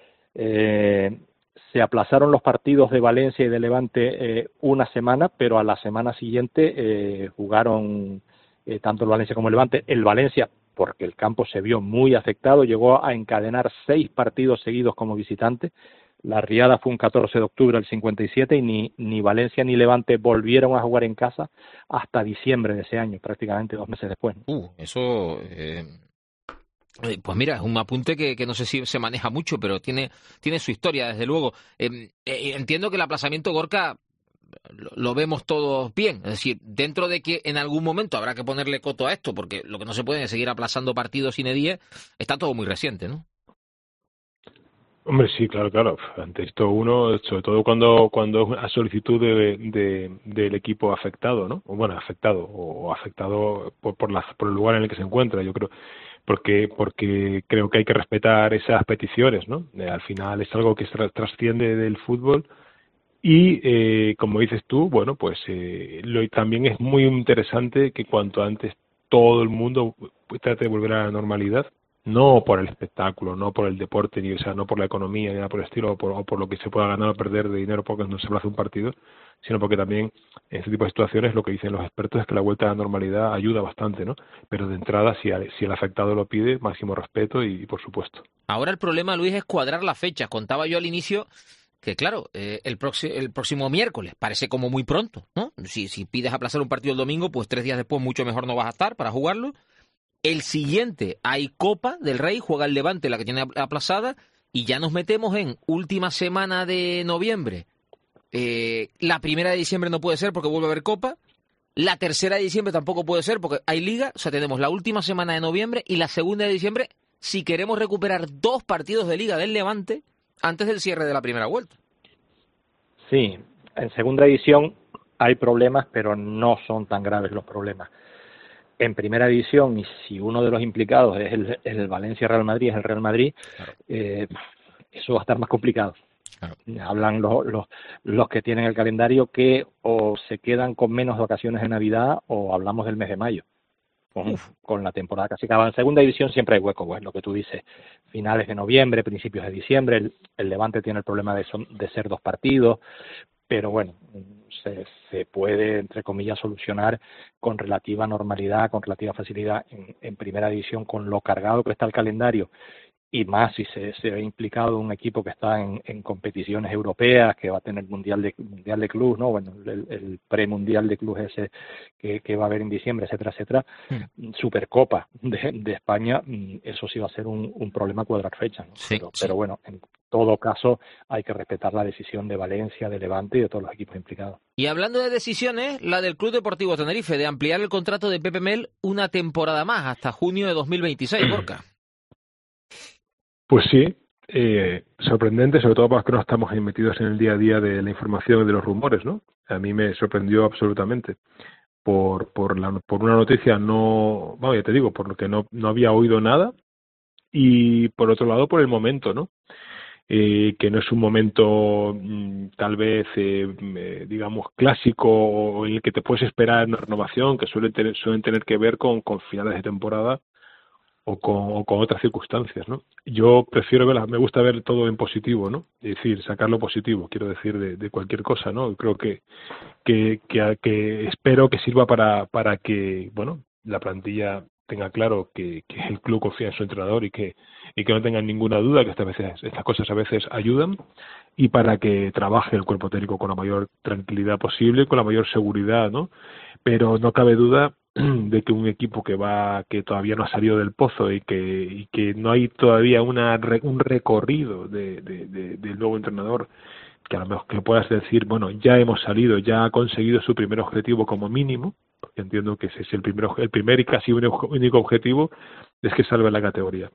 Eh, se aplazaron los partidos de Valencia y de Levante eh, una semana, pero a la semana siguiente eh, jugaron eh, tanto el Valencia como el Levante. El Valencia, porque el campo se vio muy afectado, llegó a encadenar seis partidos seguidos como visitante. La riada fue un catorce de octubre del cincuenta y siete y ni, ni Valencia ni Levante volvieron a jugar en casa hasta diciembre de ese año, prácticamente dos meses después. Uh, eso... Eh... Pues mira, es un apunte que, que no sé si se maneja mucho, pero tiene, tiene su historia, desde luego. Eh, eh, entiendo que el aplazamiento, Gorka, lo, lo vemos todos bien. Es decir, dentro de que en algún momento habrá que ponerle coto a esto, porque lo que no se puede es seguir aplazando partidos sin edie, está todo muy reciente, ¿no? Hombre, sí, claro, claro. Ante esto uno, sobre todo cuando cuando es a solicitud de, de, del equipo afectado, ¿no? O bueno, afectado o afectado por por, la, por el lugar en el que se encuentra, yo creo. porque porque creo que hay que respetar esas peticiones, ¿no? Eh, al final es algo que tra trasciende del fútbol y, eh, como dices tú, bueno, pues eh, lo, también es muy interesante que cuanto antes todo el mundo trate de volver a la normalidad, no por el espectáculo, no por el deporte, ni o sea, no por la economía, ni nada por el estilo, o por, o por lo que se pueda ganar o perder de dinero porque no se aplaza un partido, sino porque también en este tipo de situaciones lo que dicen los expertos es que la vuelta a la normalidad ayuda bastante, ¿no? Pero de entrada, si, si el afectado lo pide, máximo respeto y, y por supuesto. Ahora el problema, Luis, es cuadrar la fecha. Contaba yo al inicio que, claro, eh, el, próximo, el próximo miércoles parece como muy pronto, ¿no? Si, si pides aplazar un partido el domingo, pues tres días después mucho mejor no vas a estar para jugarlo. El siguiente hay Copa del Rey, juega el Levante, la que tiene aplazada, y ya nos metemos en última semana de noviembre. Eh, la primera de diciembre no puede ser porque vuelve a haber Copa. La tercera de diciembre tampoco puede ser porque hay Liga. O sea, tenemos la última semana de noviembre y la segunda de diciembre si queremos recuperar dos partidos de Liga del Levante antes del cierre de la primera vuelta. Sí, en segunda división hay problemas, pero no son tan graves los problemas. En primera división, y si uno de los implicados es el, el Valencia-Real Madrid, es el Real Madrid, claro. eh, eso va a estar más complicado. Claro. Hablan los, los, los que tienen el calendario que o se quedan con menos vacaciones de Navidad o hablamos del mes de mayo. Con, con la temporada casi acabada. En segunda división siempre hay hueco, pues lo que tú dices, finales de noviembre, principios de diciembre, el, el Levante tiene el problema de, son, de ser dos partidos, pero bueno, se, se puede, entre comillas, solucionar con relativa normalidad, con relativa facilidad en, en primera división, con lo cargado que está el calendario, y más si se, se ve implicado un equipo que está en, en competiciones europeas, que va a tener mundial de mundial de clubes, ¿no? Bueno, el, el premundial de clubes ese que, que va a haber en diciembre, etcétera, etcétera. Mm. Supercopa de, de España, eso sí va a ser un, un problema cuadrar fecha, ¿no? Sí, pero, sí. pero bueno, en todo caso hay que respetar la decisión de Valencia, de Levante y de todos los equipos implicados. Y hablando de decisiones, la del Club Deportivo Tenerife de ampliar el contrato de Pepe Mel una temporada más hasta junio de dos mil veintiséis, Gorka. Pues sí, eh, sorprendente, sobre todo para los que no estamos ahí metidos en el día a día de la información y de los rumores, ¿no? A mí me sorprendió absolutamente por por la por una noticia no, bueno, ya te digo, por lo que no no había oído nada, y por otro lado por el momento, ¿no? Eh, que no es un momento mmm, tal vez eh, eh, digamos clásico o en el que te puedes esperar una renovación, que suelen tener suelen tener que ver con con finales de temporada o con, o con otras circunstancias, ¿no? Yo prefiero ver, me gusta ver todo en positivo, ¿no? Es decir, sacar lo positivo, quiero decir, de, de cualquier cosa, ¿no? Creo que, que, que, que espero que sirva para, para que, bueno, la plantilla tenga claro que, que el club confía en su entrenador y que, y que no tengan ninguna duda que estas veces, estas cosas a veces ayudan, y para que trabaje el cuerpo técnico con la mayor tranquilidad posible, con la mayor seguridad, ¿no? Pero no cabe duda de que un equipo que va que todavía no ha salido del pozo y que y que no hay todavía una un recorrido de, de, de, del nuevo entrenador, que a lo mejor que puedas decir, bueno, ya hemos salido, ya ha conseguido su primer objetivo como mínimo, porque entiendo que ese es el primer el primer y casi único objetivo, es que salve la categoría.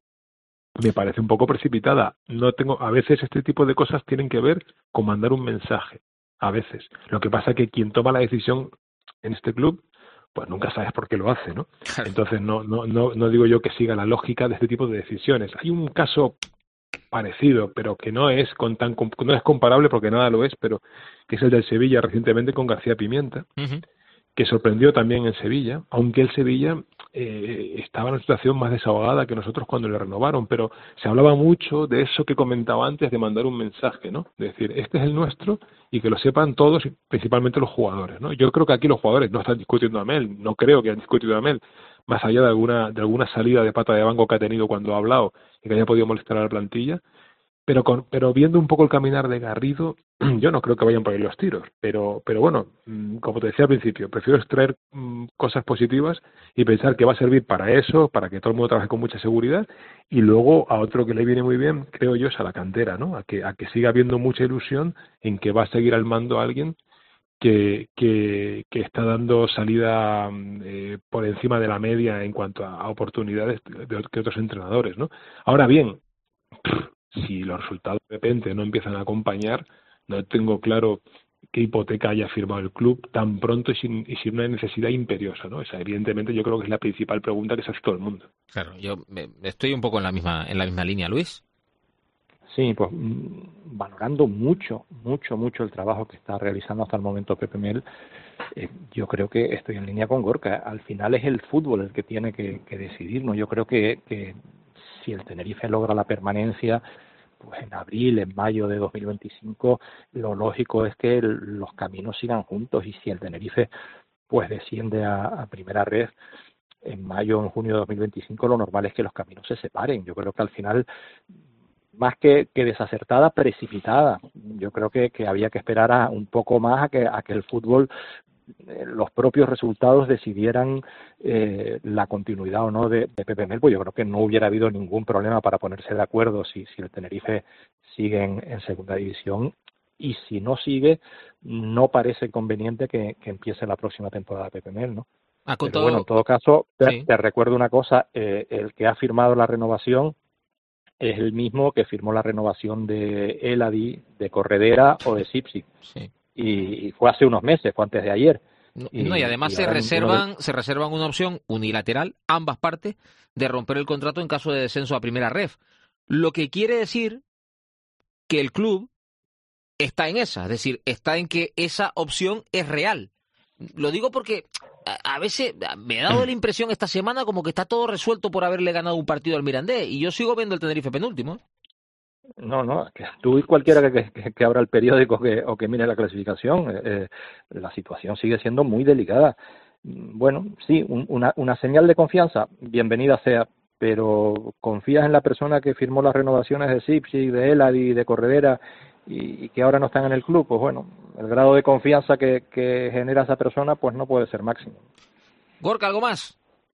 Me parece un poco precipitada. No tengo, a veces este tipo de cosas tienen que ver con mandar un mensaje, a veces. Lo que pasa es que quien toma la decisión en este club, pues nunca sabes por qué lo hace, ¿no? Entonces no no no no digo yo que siga la lógica de este tipo de decisiones. Hay un caso parecido, pero que no es con tan no es comparable porque nada lo es, pero que es el del Sevilla recientemente con García Pimienta, uh-huh. que sorprendió también en Sevilla, aunque el Sevilla eh, estaba en una situación más desahogada que nosotros cuando le renovaron, pero se hablaba mucho de eso que comentaba antes, de mandar un mensaje, ¿no? De decir, este es el nuestro, y que lo sepan todos, principalmente los jugadores, ¿no? Yo creo que aquí los jugadores no están discutiendo a Mel, no creo que hayan discutido a Mel, más allá de alguna de alguna salida de pata de banco que ha tenido cuando ha hablado y que haya podido molestar a la plantilla, pero con, pero viendo un poco el caminar de Garrido, yo no creo que vayan por ahí los tiros, pero pero bueno, como te decía al principio, prefiero extraer mmm, cosas positivas y pensar que va a servir para eso, para que todo el mundo trabaje con mucha seguridad, y luego a otro que le viene muy bien, creo yo, es a la cantera, ¿no? A que a que siga habiendo mucha ilusión en que va a seguir al mando a alguien que que, que está dando salida eh, por encima de la media en cuanto a, a oportunidades de, de, de otros entrenadores, ¿no? Ahora bien, si los resultados de repente no empiezan a acompañar, no tengo claro qué hipoteca haya firmado el club tan pronto y sin, y sin una necesidad imperiosa, ¿no? Esa, evidentemente, yo creo que es la principal pregunta que se hace todo el mundo. Claro, yo me, estoy un poco en la misma en la misma línea, Luis. Sí, pues valorando mucho, mucho, mucho el trabajo que está realizando hasta el momento Pepe Mel, eh, yo creo que estoy en línea con Gorka. Al final es el fútbol el que tiene que, que decidir, ¿no? Yo creo que, que si el Tenerife logra la permanencia, pues en abril, en mayo de dos mil veinticinco, lo lógico es que el, los caminos sigan juntos, y si el Tenerife pues desciende a, a primera red, en mayo o en junio de dos mil veinticinco, lo normal es que los caminos se separen. Yo creo que al final, más que, que desacertada, precipitada. Yo creo que, que había que esperar a un poco más a que, a que el fútbol, eh, los propios resultados decidieran eh, la continuidad o no de, de Pepe Mel. Pues yo creo que no hubiera habido ningún problema para ponerse de acuerdo si, si el Tenerife sigue en, en segunda división. Y si no sigue, no parece conveniente que, que empiece la próxima temporada Pepe Mel, ¿no? Ah, Pero todo... bueno, en todo caso, te, sí. te recuerdo una cosa, eh, el que ha firmado la renovación es el mismo que firmó la renovación de Eladi, de Corredera o de Sipsi. Sí. Y, y fue hace unos meses, fue antes de ayer. No, y, no, y además y se ahora reservan, de... se reservan una opción unilateral, ambas partes, de romper el contrato en caso de descenso a primera ref. Lo que quiere decir que el club está en esa, es decir, está en que esa opción es real. Lo digo porque a, a veces me ha dado la impresión esta semana como que está todo resuelto por haberle ganado un partido al Mirandés, y yo sigo viendo el Tenerife penúltimo. No, no, que tú y cualquiera que, que, que abra el periódico que, o que mire la clasificación, eh, la situación sigue siendo muy delicada. Bueno, sí, un, una, una señal de confianza, bienvenida sea, pero ¿confías en la persona que firmó las renovaciones de Sipsi, de Eladi, de Corredera, y que ahora no están en el club? Pues bueno, el grado de confianza que, que genera esa persona pues no puede ser máximo. Gorka, ¿algo más?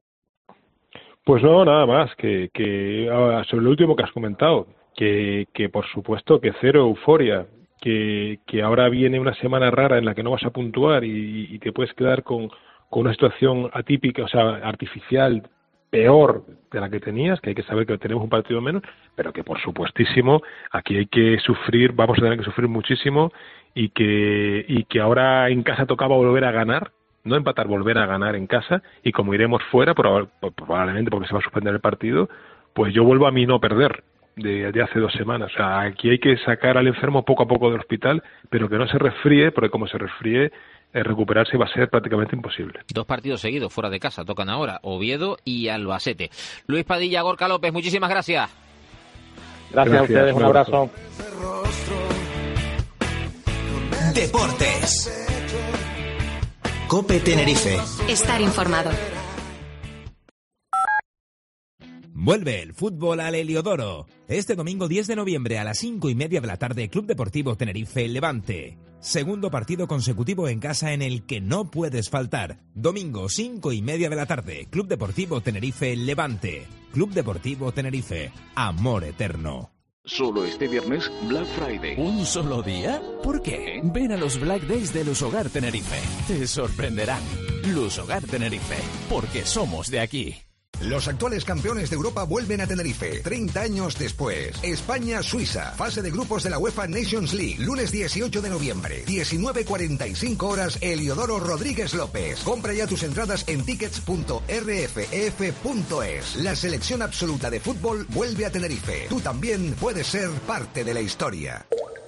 Pues no, nada más, que, que sobre lo último que has comentado, que, que por supuesto que cero euforia, que, que ahora viene una semana rara en la que no vas a puntuar y, y te puedes quedar con, con una situación atípica, o sea, artificial, peor de la que tenías, que hay que saber que tenemos un partido menos, pero que por supuestísimo aquí hay que sufrir, vamos a tener que sufrir muchísimo, y que y que ahora en casa tocaba volver a ganar, no empatar, volver a ganar en casa, y como iremos fuera, probablemente porque se va a suspender el partido, pues yo vuelvo a mí no perder de, de hace dos semanas. O sea, aquí hay que sacar al enfermo poco a poco del hospital, pero que no se resfríe, porque como se resfríe, eh, recuperarse va a ser prácticamente imposible. Dos partidos seguidos fuera de casa, tocan ahora Oviedo y Albacete. Luis Padilla, Gorka López, muchísimas gracias. Gracias, gracias a ustedes, un abrazo. Deportes. COPE Tenerife. Estar informado. Vuelve el fútbol al Heliodoro. Este domingo diez de noviembre a las cinco y media de la tarde, Club Deportivo Tenerife Levante. Segundo partido consecutivo en casa en el que no puedes faltar. Domingo cinco y media de la tarde, Club Deportivo Tenerife Levante. Club Deportivo Tenerife, amor eterno. Solo este viernes, Black Friday. ¿Un solo día? ¿Por qué? Ven a los Black Days de Lusogar Tenerife. Te sorprenderán. Lusogar Tenerife, porque somos de aquí. Los actuales campeones de Europa vuelven a Tenerife, treinta años después. España-Suiza, fase de grupos de la UEFA Nations League, lunes dieciocho de noviembre, diecinueve cuarenta y cinco horas, Heliodoro Rodríguez López. Compra ya tus entradas en tickets punto r f f punto es. La selección absoluta de fútbol vuelve a Tenerife. Tú también puedes ser parte de la historia.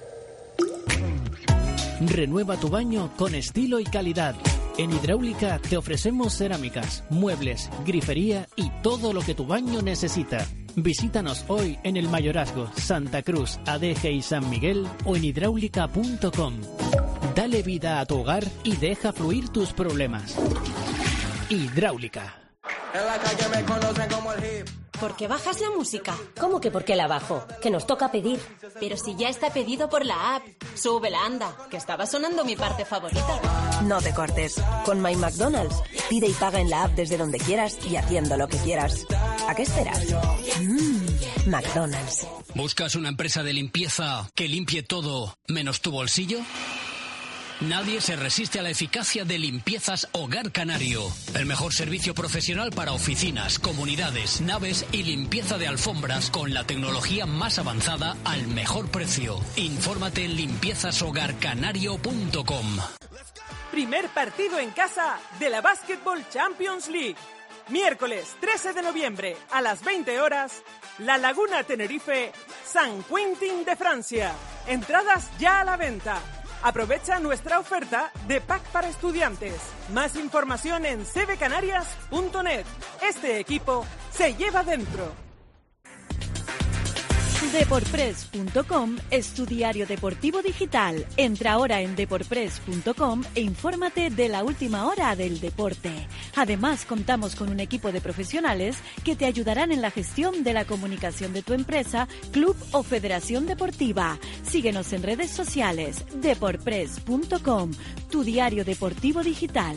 Renueva tu baño con estilo y calidad. En Hidráulica te ofrecemos cerámicas, muebles, grifería y todo lo que tu baño necesita. Visítanos hoy en el Mayorazgo, Santa Cruz, Adeje y San Miguel o en hidráulica punto com. Dale vida a tu hogar y deja fluir tus problemas. Hidráulica. En la calle me conocen como el hip. ¿Por qué bajas la música? ¿Cómo que por qué la bajo? Que nos toca pedir. Pero si ya está pedido por la app. Súbela, anda, que estaba sonando mi parte favorita. No te cortes. Con My McDonald's, pide y paga en la app desde donde quieras y haciendo lo que quieras. ¿A qué esperas? Mmm, McDonald's. ¿Buscas una empresa de limpieza que limpie todo menos tu bolsillo? Nadie se resiste a la eficacia de Limpiezas Hogar Canario. El mejor servicio profesional para oficinas, comunidades, naves y limpieza de alfombras con la tecnología más avanzada al mejor precio. Infórmate en limpiezas hogar canario punto com. Primer partido en casa de la Basketball Champions League. Miércoles trece de noviembre a las veinte horas, La Laguna Tenerife, San Quentin de Francia. Entradas ya a la venta. Aprovecha nuestra oferta de pack para estudiantes. Más información en c b canarias punto net. Este equipo se lleva dentro. Deporpress punto com es tu diario deportivo digital. Entra ahora en Deporpress punto com e infórmate de la última hora del deporte. Además, contamos con un equipo de profesionales que te ayudarán en la gestión de la comunicación de tu empresa, club o federación deportiva. Síguenos en redes sociales. Deporpress punto com, tu diario deportivo digital.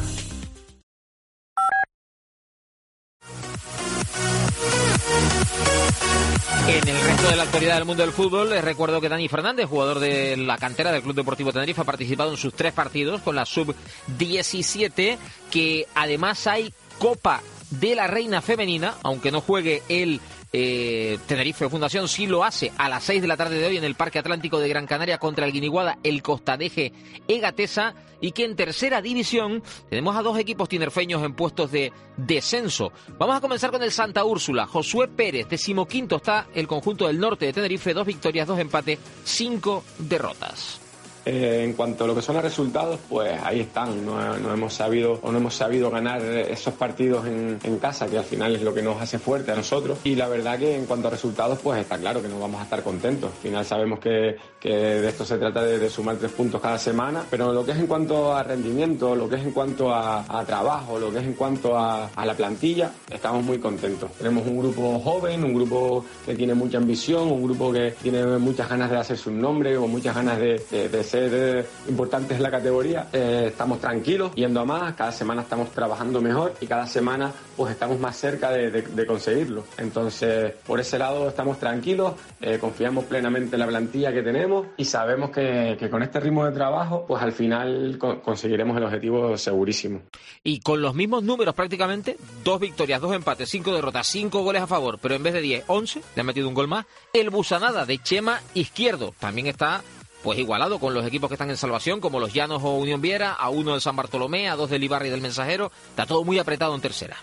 En el resto de la actualidad del mundo del fútbol, les recuerdo que Dani Fernández, jugador de la cantera del Club Deportivo Tenerife, ha participado en sus tres partidos con la sub diecisiete, que además hay Copa de la Reina Femenina, aunque no juegue el eh, Tenerife Fundación, sí lo hace a las seis de la tarde de hoy en el Parque Atlántico de Gran Canaria contra el Guiniguada, el Costadeje Egatesa, y que en tercera división tenemos a dos equipos tinerfeños en puestos de descenso. Vamos a comenzar con el Santa Úrsula. Josué Pérez, decimoquinto está el conjunto del norte de Tenerife, dos victorias, dos empates, cinco derrotas. Eh, en cuanto a lo que son los resultados, pues ahí están. No, no hemos sabido o no hemos sabido ganar esos partidos en, en casa, que al final es lo que nos hace fuerte a nosotros. Y la verdad que en cuanto a resultados, pues está claro que no vamos a estar contentos. Al final sabemos que, que de esto se trata de, de sumar tres puntos cada semana, pero lo que es en cuanto a rendimiento, lo que es en cuanto a, a trabajo, lo que es en cuanto a, a la plantilla, estamos muy contentos. Tenemos un grupo joven, un grupo que tiene mucha ambición, un grupo que tiene muchas ganas de hacerse un nombre o muchas ganas de, de, de ser eh, importantes en la categoría. Eh, estamos tranquilos, yendo a más, cada semana estamos trabajando mejor y cada semana pues estamos más cerca de, de, de conseguirlo. Entonces, por ese lado estamos tranquilos, eh, confiamos plenamente en la plantilla que tenemos y sabemos que, que con este ritmo de trabajo pues al final co- conseguiremos el objetivo segurísimo. Y con los mismos números prácticamente, dos victorias, dos empates, cinco derrotas, cinco goles a favor, pero en vez de diez, once, le han metido un gol más, el Busanada de Chema Izquierdo también está pues igualado con los equipos que están en salvación, como los Llanos o Unión Viera, a uno del San Bartolomé, a dos del Ibarra y del Mensajero. Está todo muy apretado en tercera.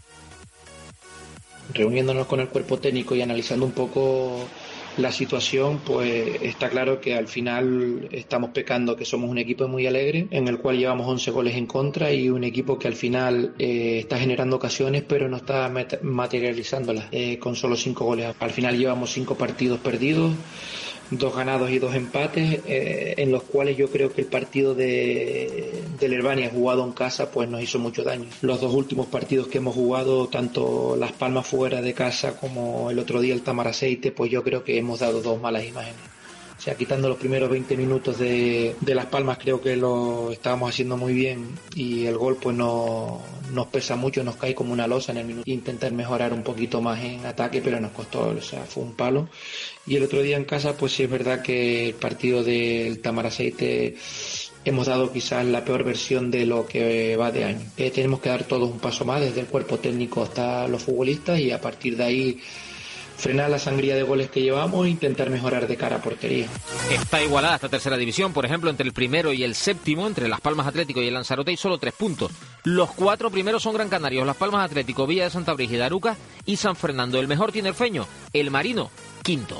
Reuniéndonos con el cuerpo técnico y analizando un poco la situación, pues está claro que al final estamos pecando, que somos un equipo muy alegre, en el cual llevamos once goles en contra, y un equipo que al final eh, está generando ocasiones pero no está materializándolas, eh, con solo cinco goles. Al final llevamos cinco partidos perdidos, dos ganados y dos empates, eh, en los cuales yo creo que el partido de del Herbania jugado en casa pues nos hizo mucho daño. Los dos últimos partidos que hemos jugado, tanto Las Palmas fuera de casa como el otro día el Tamaraceite, pues yo creo que hemos dado dos malas imágenes. O sea, quitando los primeros veinte minutos de, de Las Palmas, creo que lo estábamos haciendo muy bien, y el gol pues no, nos pesa mucho, nos cae como una losa en el minuto. Intentar mejorar un poquito más en ataque, pero nos costó, o sea, fue un palo. Y el otro día en casa, pues sí es verdad que el partido del Tamaraceite hemos dado quizás la peor versión de lo que va de año. Eh, tenemos que dar todos un paso más, desde el cuerpo técnico hasta los futbolistas, y a partir de ahí frenar la sangría de goles que llevamos e intentar mejorar de cara a portería. Está igualada esta tercera división, por ejemplo, entre el primero y el séptimo, entre Las Palmas Atlético y el Lanzarote, hay solo tres puntos. Los cuatro primeros son Gran Canarios, Las Palmas Atlético, Villa de Santa Brígida, Arucas y San Fernando. El mejor tinerfeño, el Marino, quinto.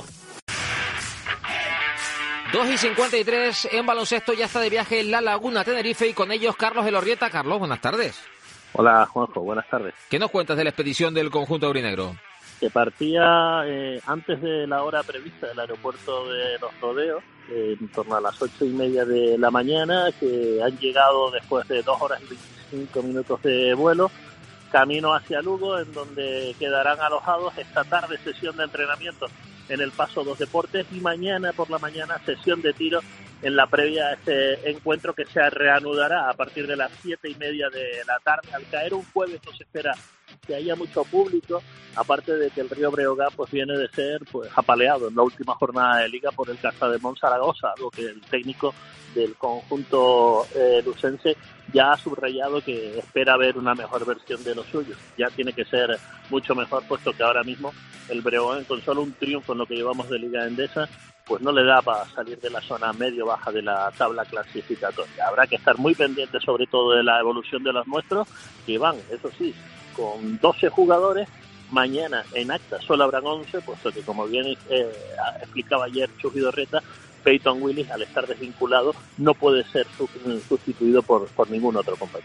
dos y cincuenta y tres en baloncesto, ya está de viaje en La Laguna, Tenerife, y con ellos Carlos Elorrieta. Carlos, buenas tardes. Hola, Juanjo, buenas tardes. ¿Qué nos cuentas de la expedición del conjunto aurinegro? Que partía eh, antes de la hora prevista del aeropuerto de Los Rodeos, eh, en torno a las ocho y media de la mañana, que han llegado después de dos horas y veinticinco minutos de vuelo, camino hacia Lugo, en donde quedarán alojados. Esta tarde sesión de entrenamiento en el Paso dos Deportes, y mañana por la mañana sesión de tiro en la previa a este encuentro, que se reanudará a partir de las siete y media de la tarde. Al caer un jueves no se espera que haya mucho público, aparte de que el Río Breogán pues viene de ser pues apaleado en la última jornada de Liga por el Casademón Zaragoza, algo que el técnico del conjunto eh, lucense ya ha subrayado, que espera ver una mejor versión de los suyos. Ya tiene que ser mucho mejor, puesto que ahora mismo el Breogán, con solo un triunfo en lo que llevamos de Liga Endesa, pues no le da para salir de la zona medio-baja de la tabla clasificatoria. Habrá que estar muy pendiente sobre todo de la evolución de los nuestros, que van, eso sí, con doce jugadores. Mañana en acta solo habrán once, puesto que, como bien eh, explicaba ayer Chus Vidorreta, Peyton Willis, al estar desvinculado, no puede ser sustituido por, por ningún otro compañero.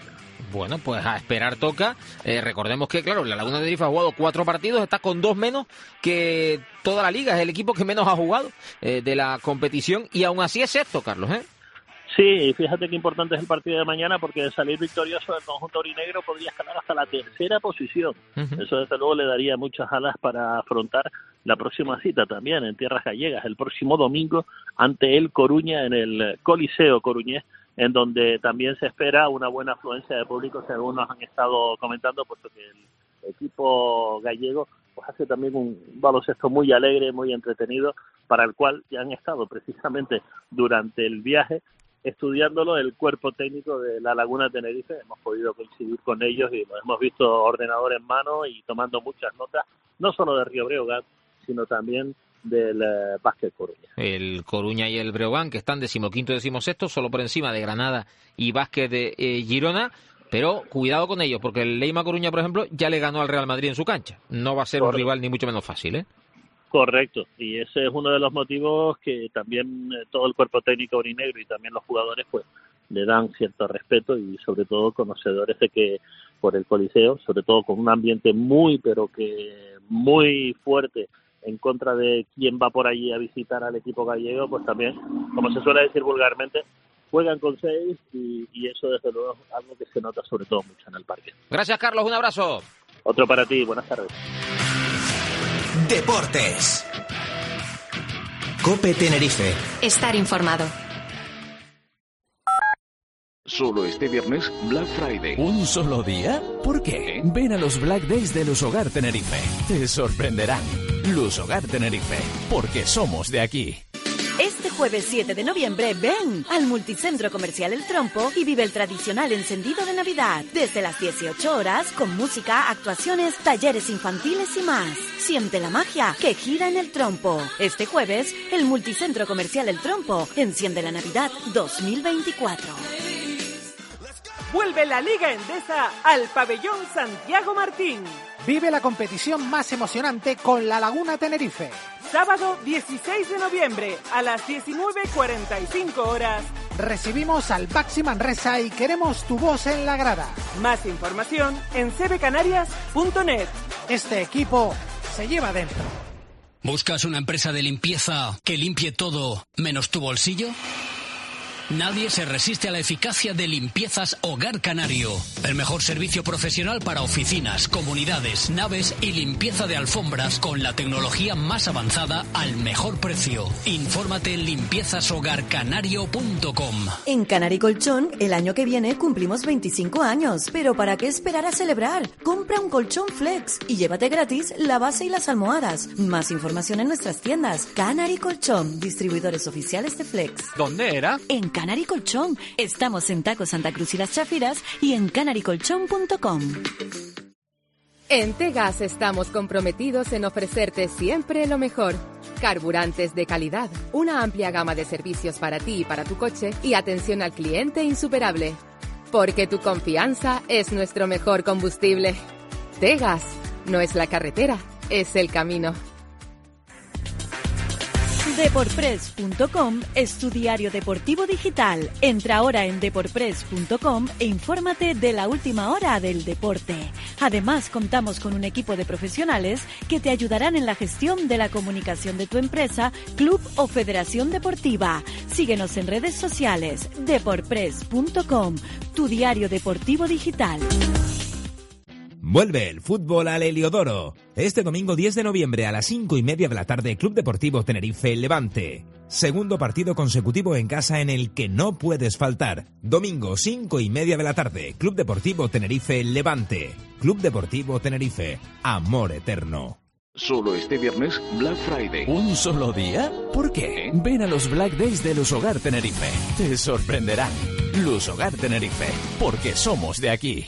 Bueno, pues a esperar toca. Eh, recordemos que, claro, la Laguna de Tenerife ha jugado cuatro partidos, está con dos menos que toda la liga, es el equipo que menos ha jugado eh, de la competición, y aún así es sexto, Carlos, ¿eh? Sí, fíjate qué importante es el partido de mañana, porque de salir victorioso del conjunto aurinegro podría escalar hasta la tercera posición. Uh-huh. Eso desde luego le daría muchas alas para afrontar la próxima cita también en tierras gallegas, el próximo domingo ante el Coruña en el Coliseo Coruñés, en donde también se espera una buena afluencia de público, según nos han estado comentando, puesto que el equipo gallego pues hace también un baloncesto muy alegre, muy entretenido, para el cual ya han estado precisamente durante el viaje estudiándolo el cuerpo técnico de la Laguna de Tenerife. Hemos podido coincidir con ellos y hemos visto ordenador en mano y tomando muchas notas, no solo de Río Breogán, sino también del eh, Básquet Coruña. El Coruña y el Breogán, que están decimoquinto y decimosexto, solo por encima de Granada y Básquet de eh, Girona, pero cuidado con ellos, porque el Leima Coruña, por ejemplo, ya le ganó al Real Madrid en su cancha. No va a ser Correcto. Un rival ni mucho menos fácil, ¿eh? Correcto, y ese es uno de los motivos que también eh, todo el cuerpo técnico aurinegro y también los jugadores pues le dan cierto respeto, y sobre todo conocedores de que por el Coliseo, sobre todo con un ambiente muy pero que muy fuerte en contra de quien va por allí a visitar al equipo gallego, pues también, como se suele decir vulgarmente, juegan con seis, y, y eso desde luego es algo que se nota sobre todo mucho en el parque. Gracias, Carlos, un abrazo. Otro para ti, buenas tardes. Deportes. COPE Tenerife. Estar informado. Solo este viernes, Black Friday. ¿Un solo día? ¿Por qué? Ven a los Black Days de Lusogar Tenerife. Te sorprenderán. Lusogar Tenerife, porque somos de aquí. Este jueves siete de noviembre, ven al Multicentro Comercial El Trompo y vive el tradicional encendido de Navidad. Desde las dieciocho horas, con música, actuaciones, talleres infantiles y más. Siente la magia que gira en El Trompo. Este jueves, el Multicentro Comercial El Trompo enciende la Navidad dos mil veinticuatro. Vuelve la Liga Endesa al pabellón Santiago Martín. Vive la competición más emocionante con la Laguna Tenerife. Sábado dieciséis de noviembre a las diecinueve cuarenta y cinco horas. Recibimos al Baxi Manresa y queremos tu voz en la grada. Más información en c b canarias punto net. Este equipo se lleva dentro. ¿Buscas una empresa de limpieza que limpie todo menos tu bolsillo? Nadie se resiste a la eficacia de Limpiezas Hogar Canario. El mejor servicio profesional para oficinas, comunidades, naves y limpieza de alfombras con la tecnología más avanzada al mejor precio. Infórmate en limpiezas hogar canario punto com. En Canary Colchón, el año que viene cumplimos veinticinco años. Pero ¿para qué esperar a celebrar? Compra un colchón Flex y llévate gratis la base y las almohadas. Más información en nuestras tiendas. Canary Colchón, distribuidores oficiales de Flex. ¿Dónde era? En Canary Colchón. Estamos en Taco Santa Cruz y Las Chafiras y en canary colchón punto com. En Tegas estamos comprometidos en ofrecerte siempre lo mejor. Carburantes de calidad, una amplia gama de servicios para ti y para tu coche y atención al cliente insuperable. Porque tu confianza es nuestro mejor combustible. Tegas, no es la carretera, es el camino. Deporpress punto com es tu diario deportivo digital. Entra ahora en deporpress punto com e infórmate de la última hora del deporte. Además, contamos con un equipo de profesionales que te ayudarán en la gestión de la comunicación de tu empresa, club o federación deportiva. Síguenos en redes sociales. Deporpress punto com, tu diario deportivo digital. Vuelve el fútbol al Heliodoro. Este domingo diez de noviembre a las cinco y media de la tarde, Club Deportivo Tenerife Levante. Segundo partido consecutivo en casa en el que no puedes faltar. Domingo cinco y media de la tarde, Club Deportivo Tenerife Levante. Club Deportivo Tenerife, amor eterno. Solo este viernes, Black Friday. ¿Un solo día? ¿Por qué? Ven a los Black Days de Lusogar Tenerife. Te sorprenderán. Lusogar Tenerife, porque somos de aquí.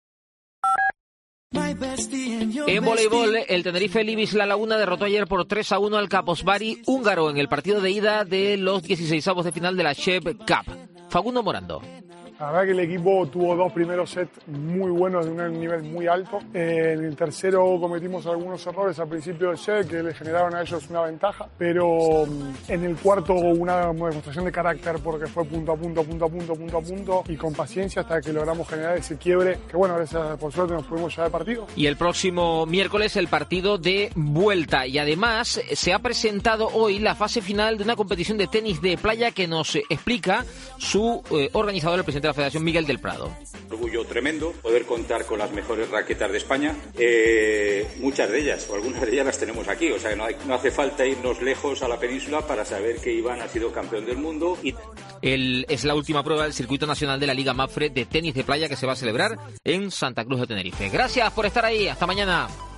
En voleibol, el Tenerife Libis La Laguna derrotó ayer por tres a uno al Kaposvari húngaro en el partido de ida de los dieciseisavos de final de la Chep Cup. Facundo Morando. La verdad que el equipo tuvo dos primeros sets muy buenos de un nivel muy alto. Eh, en el tercero cometimos algunos errores al principio del set que le generaron a ellos una ventaja, pero en el cuarto hubo una demostración de carácter porque fue punto a punto, punto a punto, punto a punto y con paciencia hasta que logramos generar ese quiebre que bueno, gracias por suerte nos pudimos llevar el partido. Y el próximo miércoles el partido de vuelta y además se ha presentado hoy la fase final de una competición de tenis de playa que nos explica su eh, organizador, el presidente de la Federación, Miguel del Prado. Orgullo tremendo poder contar con las mejores raquetas de España, eh, muchas de ellas o algunas de ellas las tenemos aquí, o sea que no, hay, no hace falta irnos lejos a la península para saber que Iván ha sido campeón del mundo. Y... El, es la última prueba del circuito nacional de la Liga Mapfre de tenis de playa que se va a celebrar en Santa Cruz de Tenerife. Gracias por estar ahí, hasta mañana.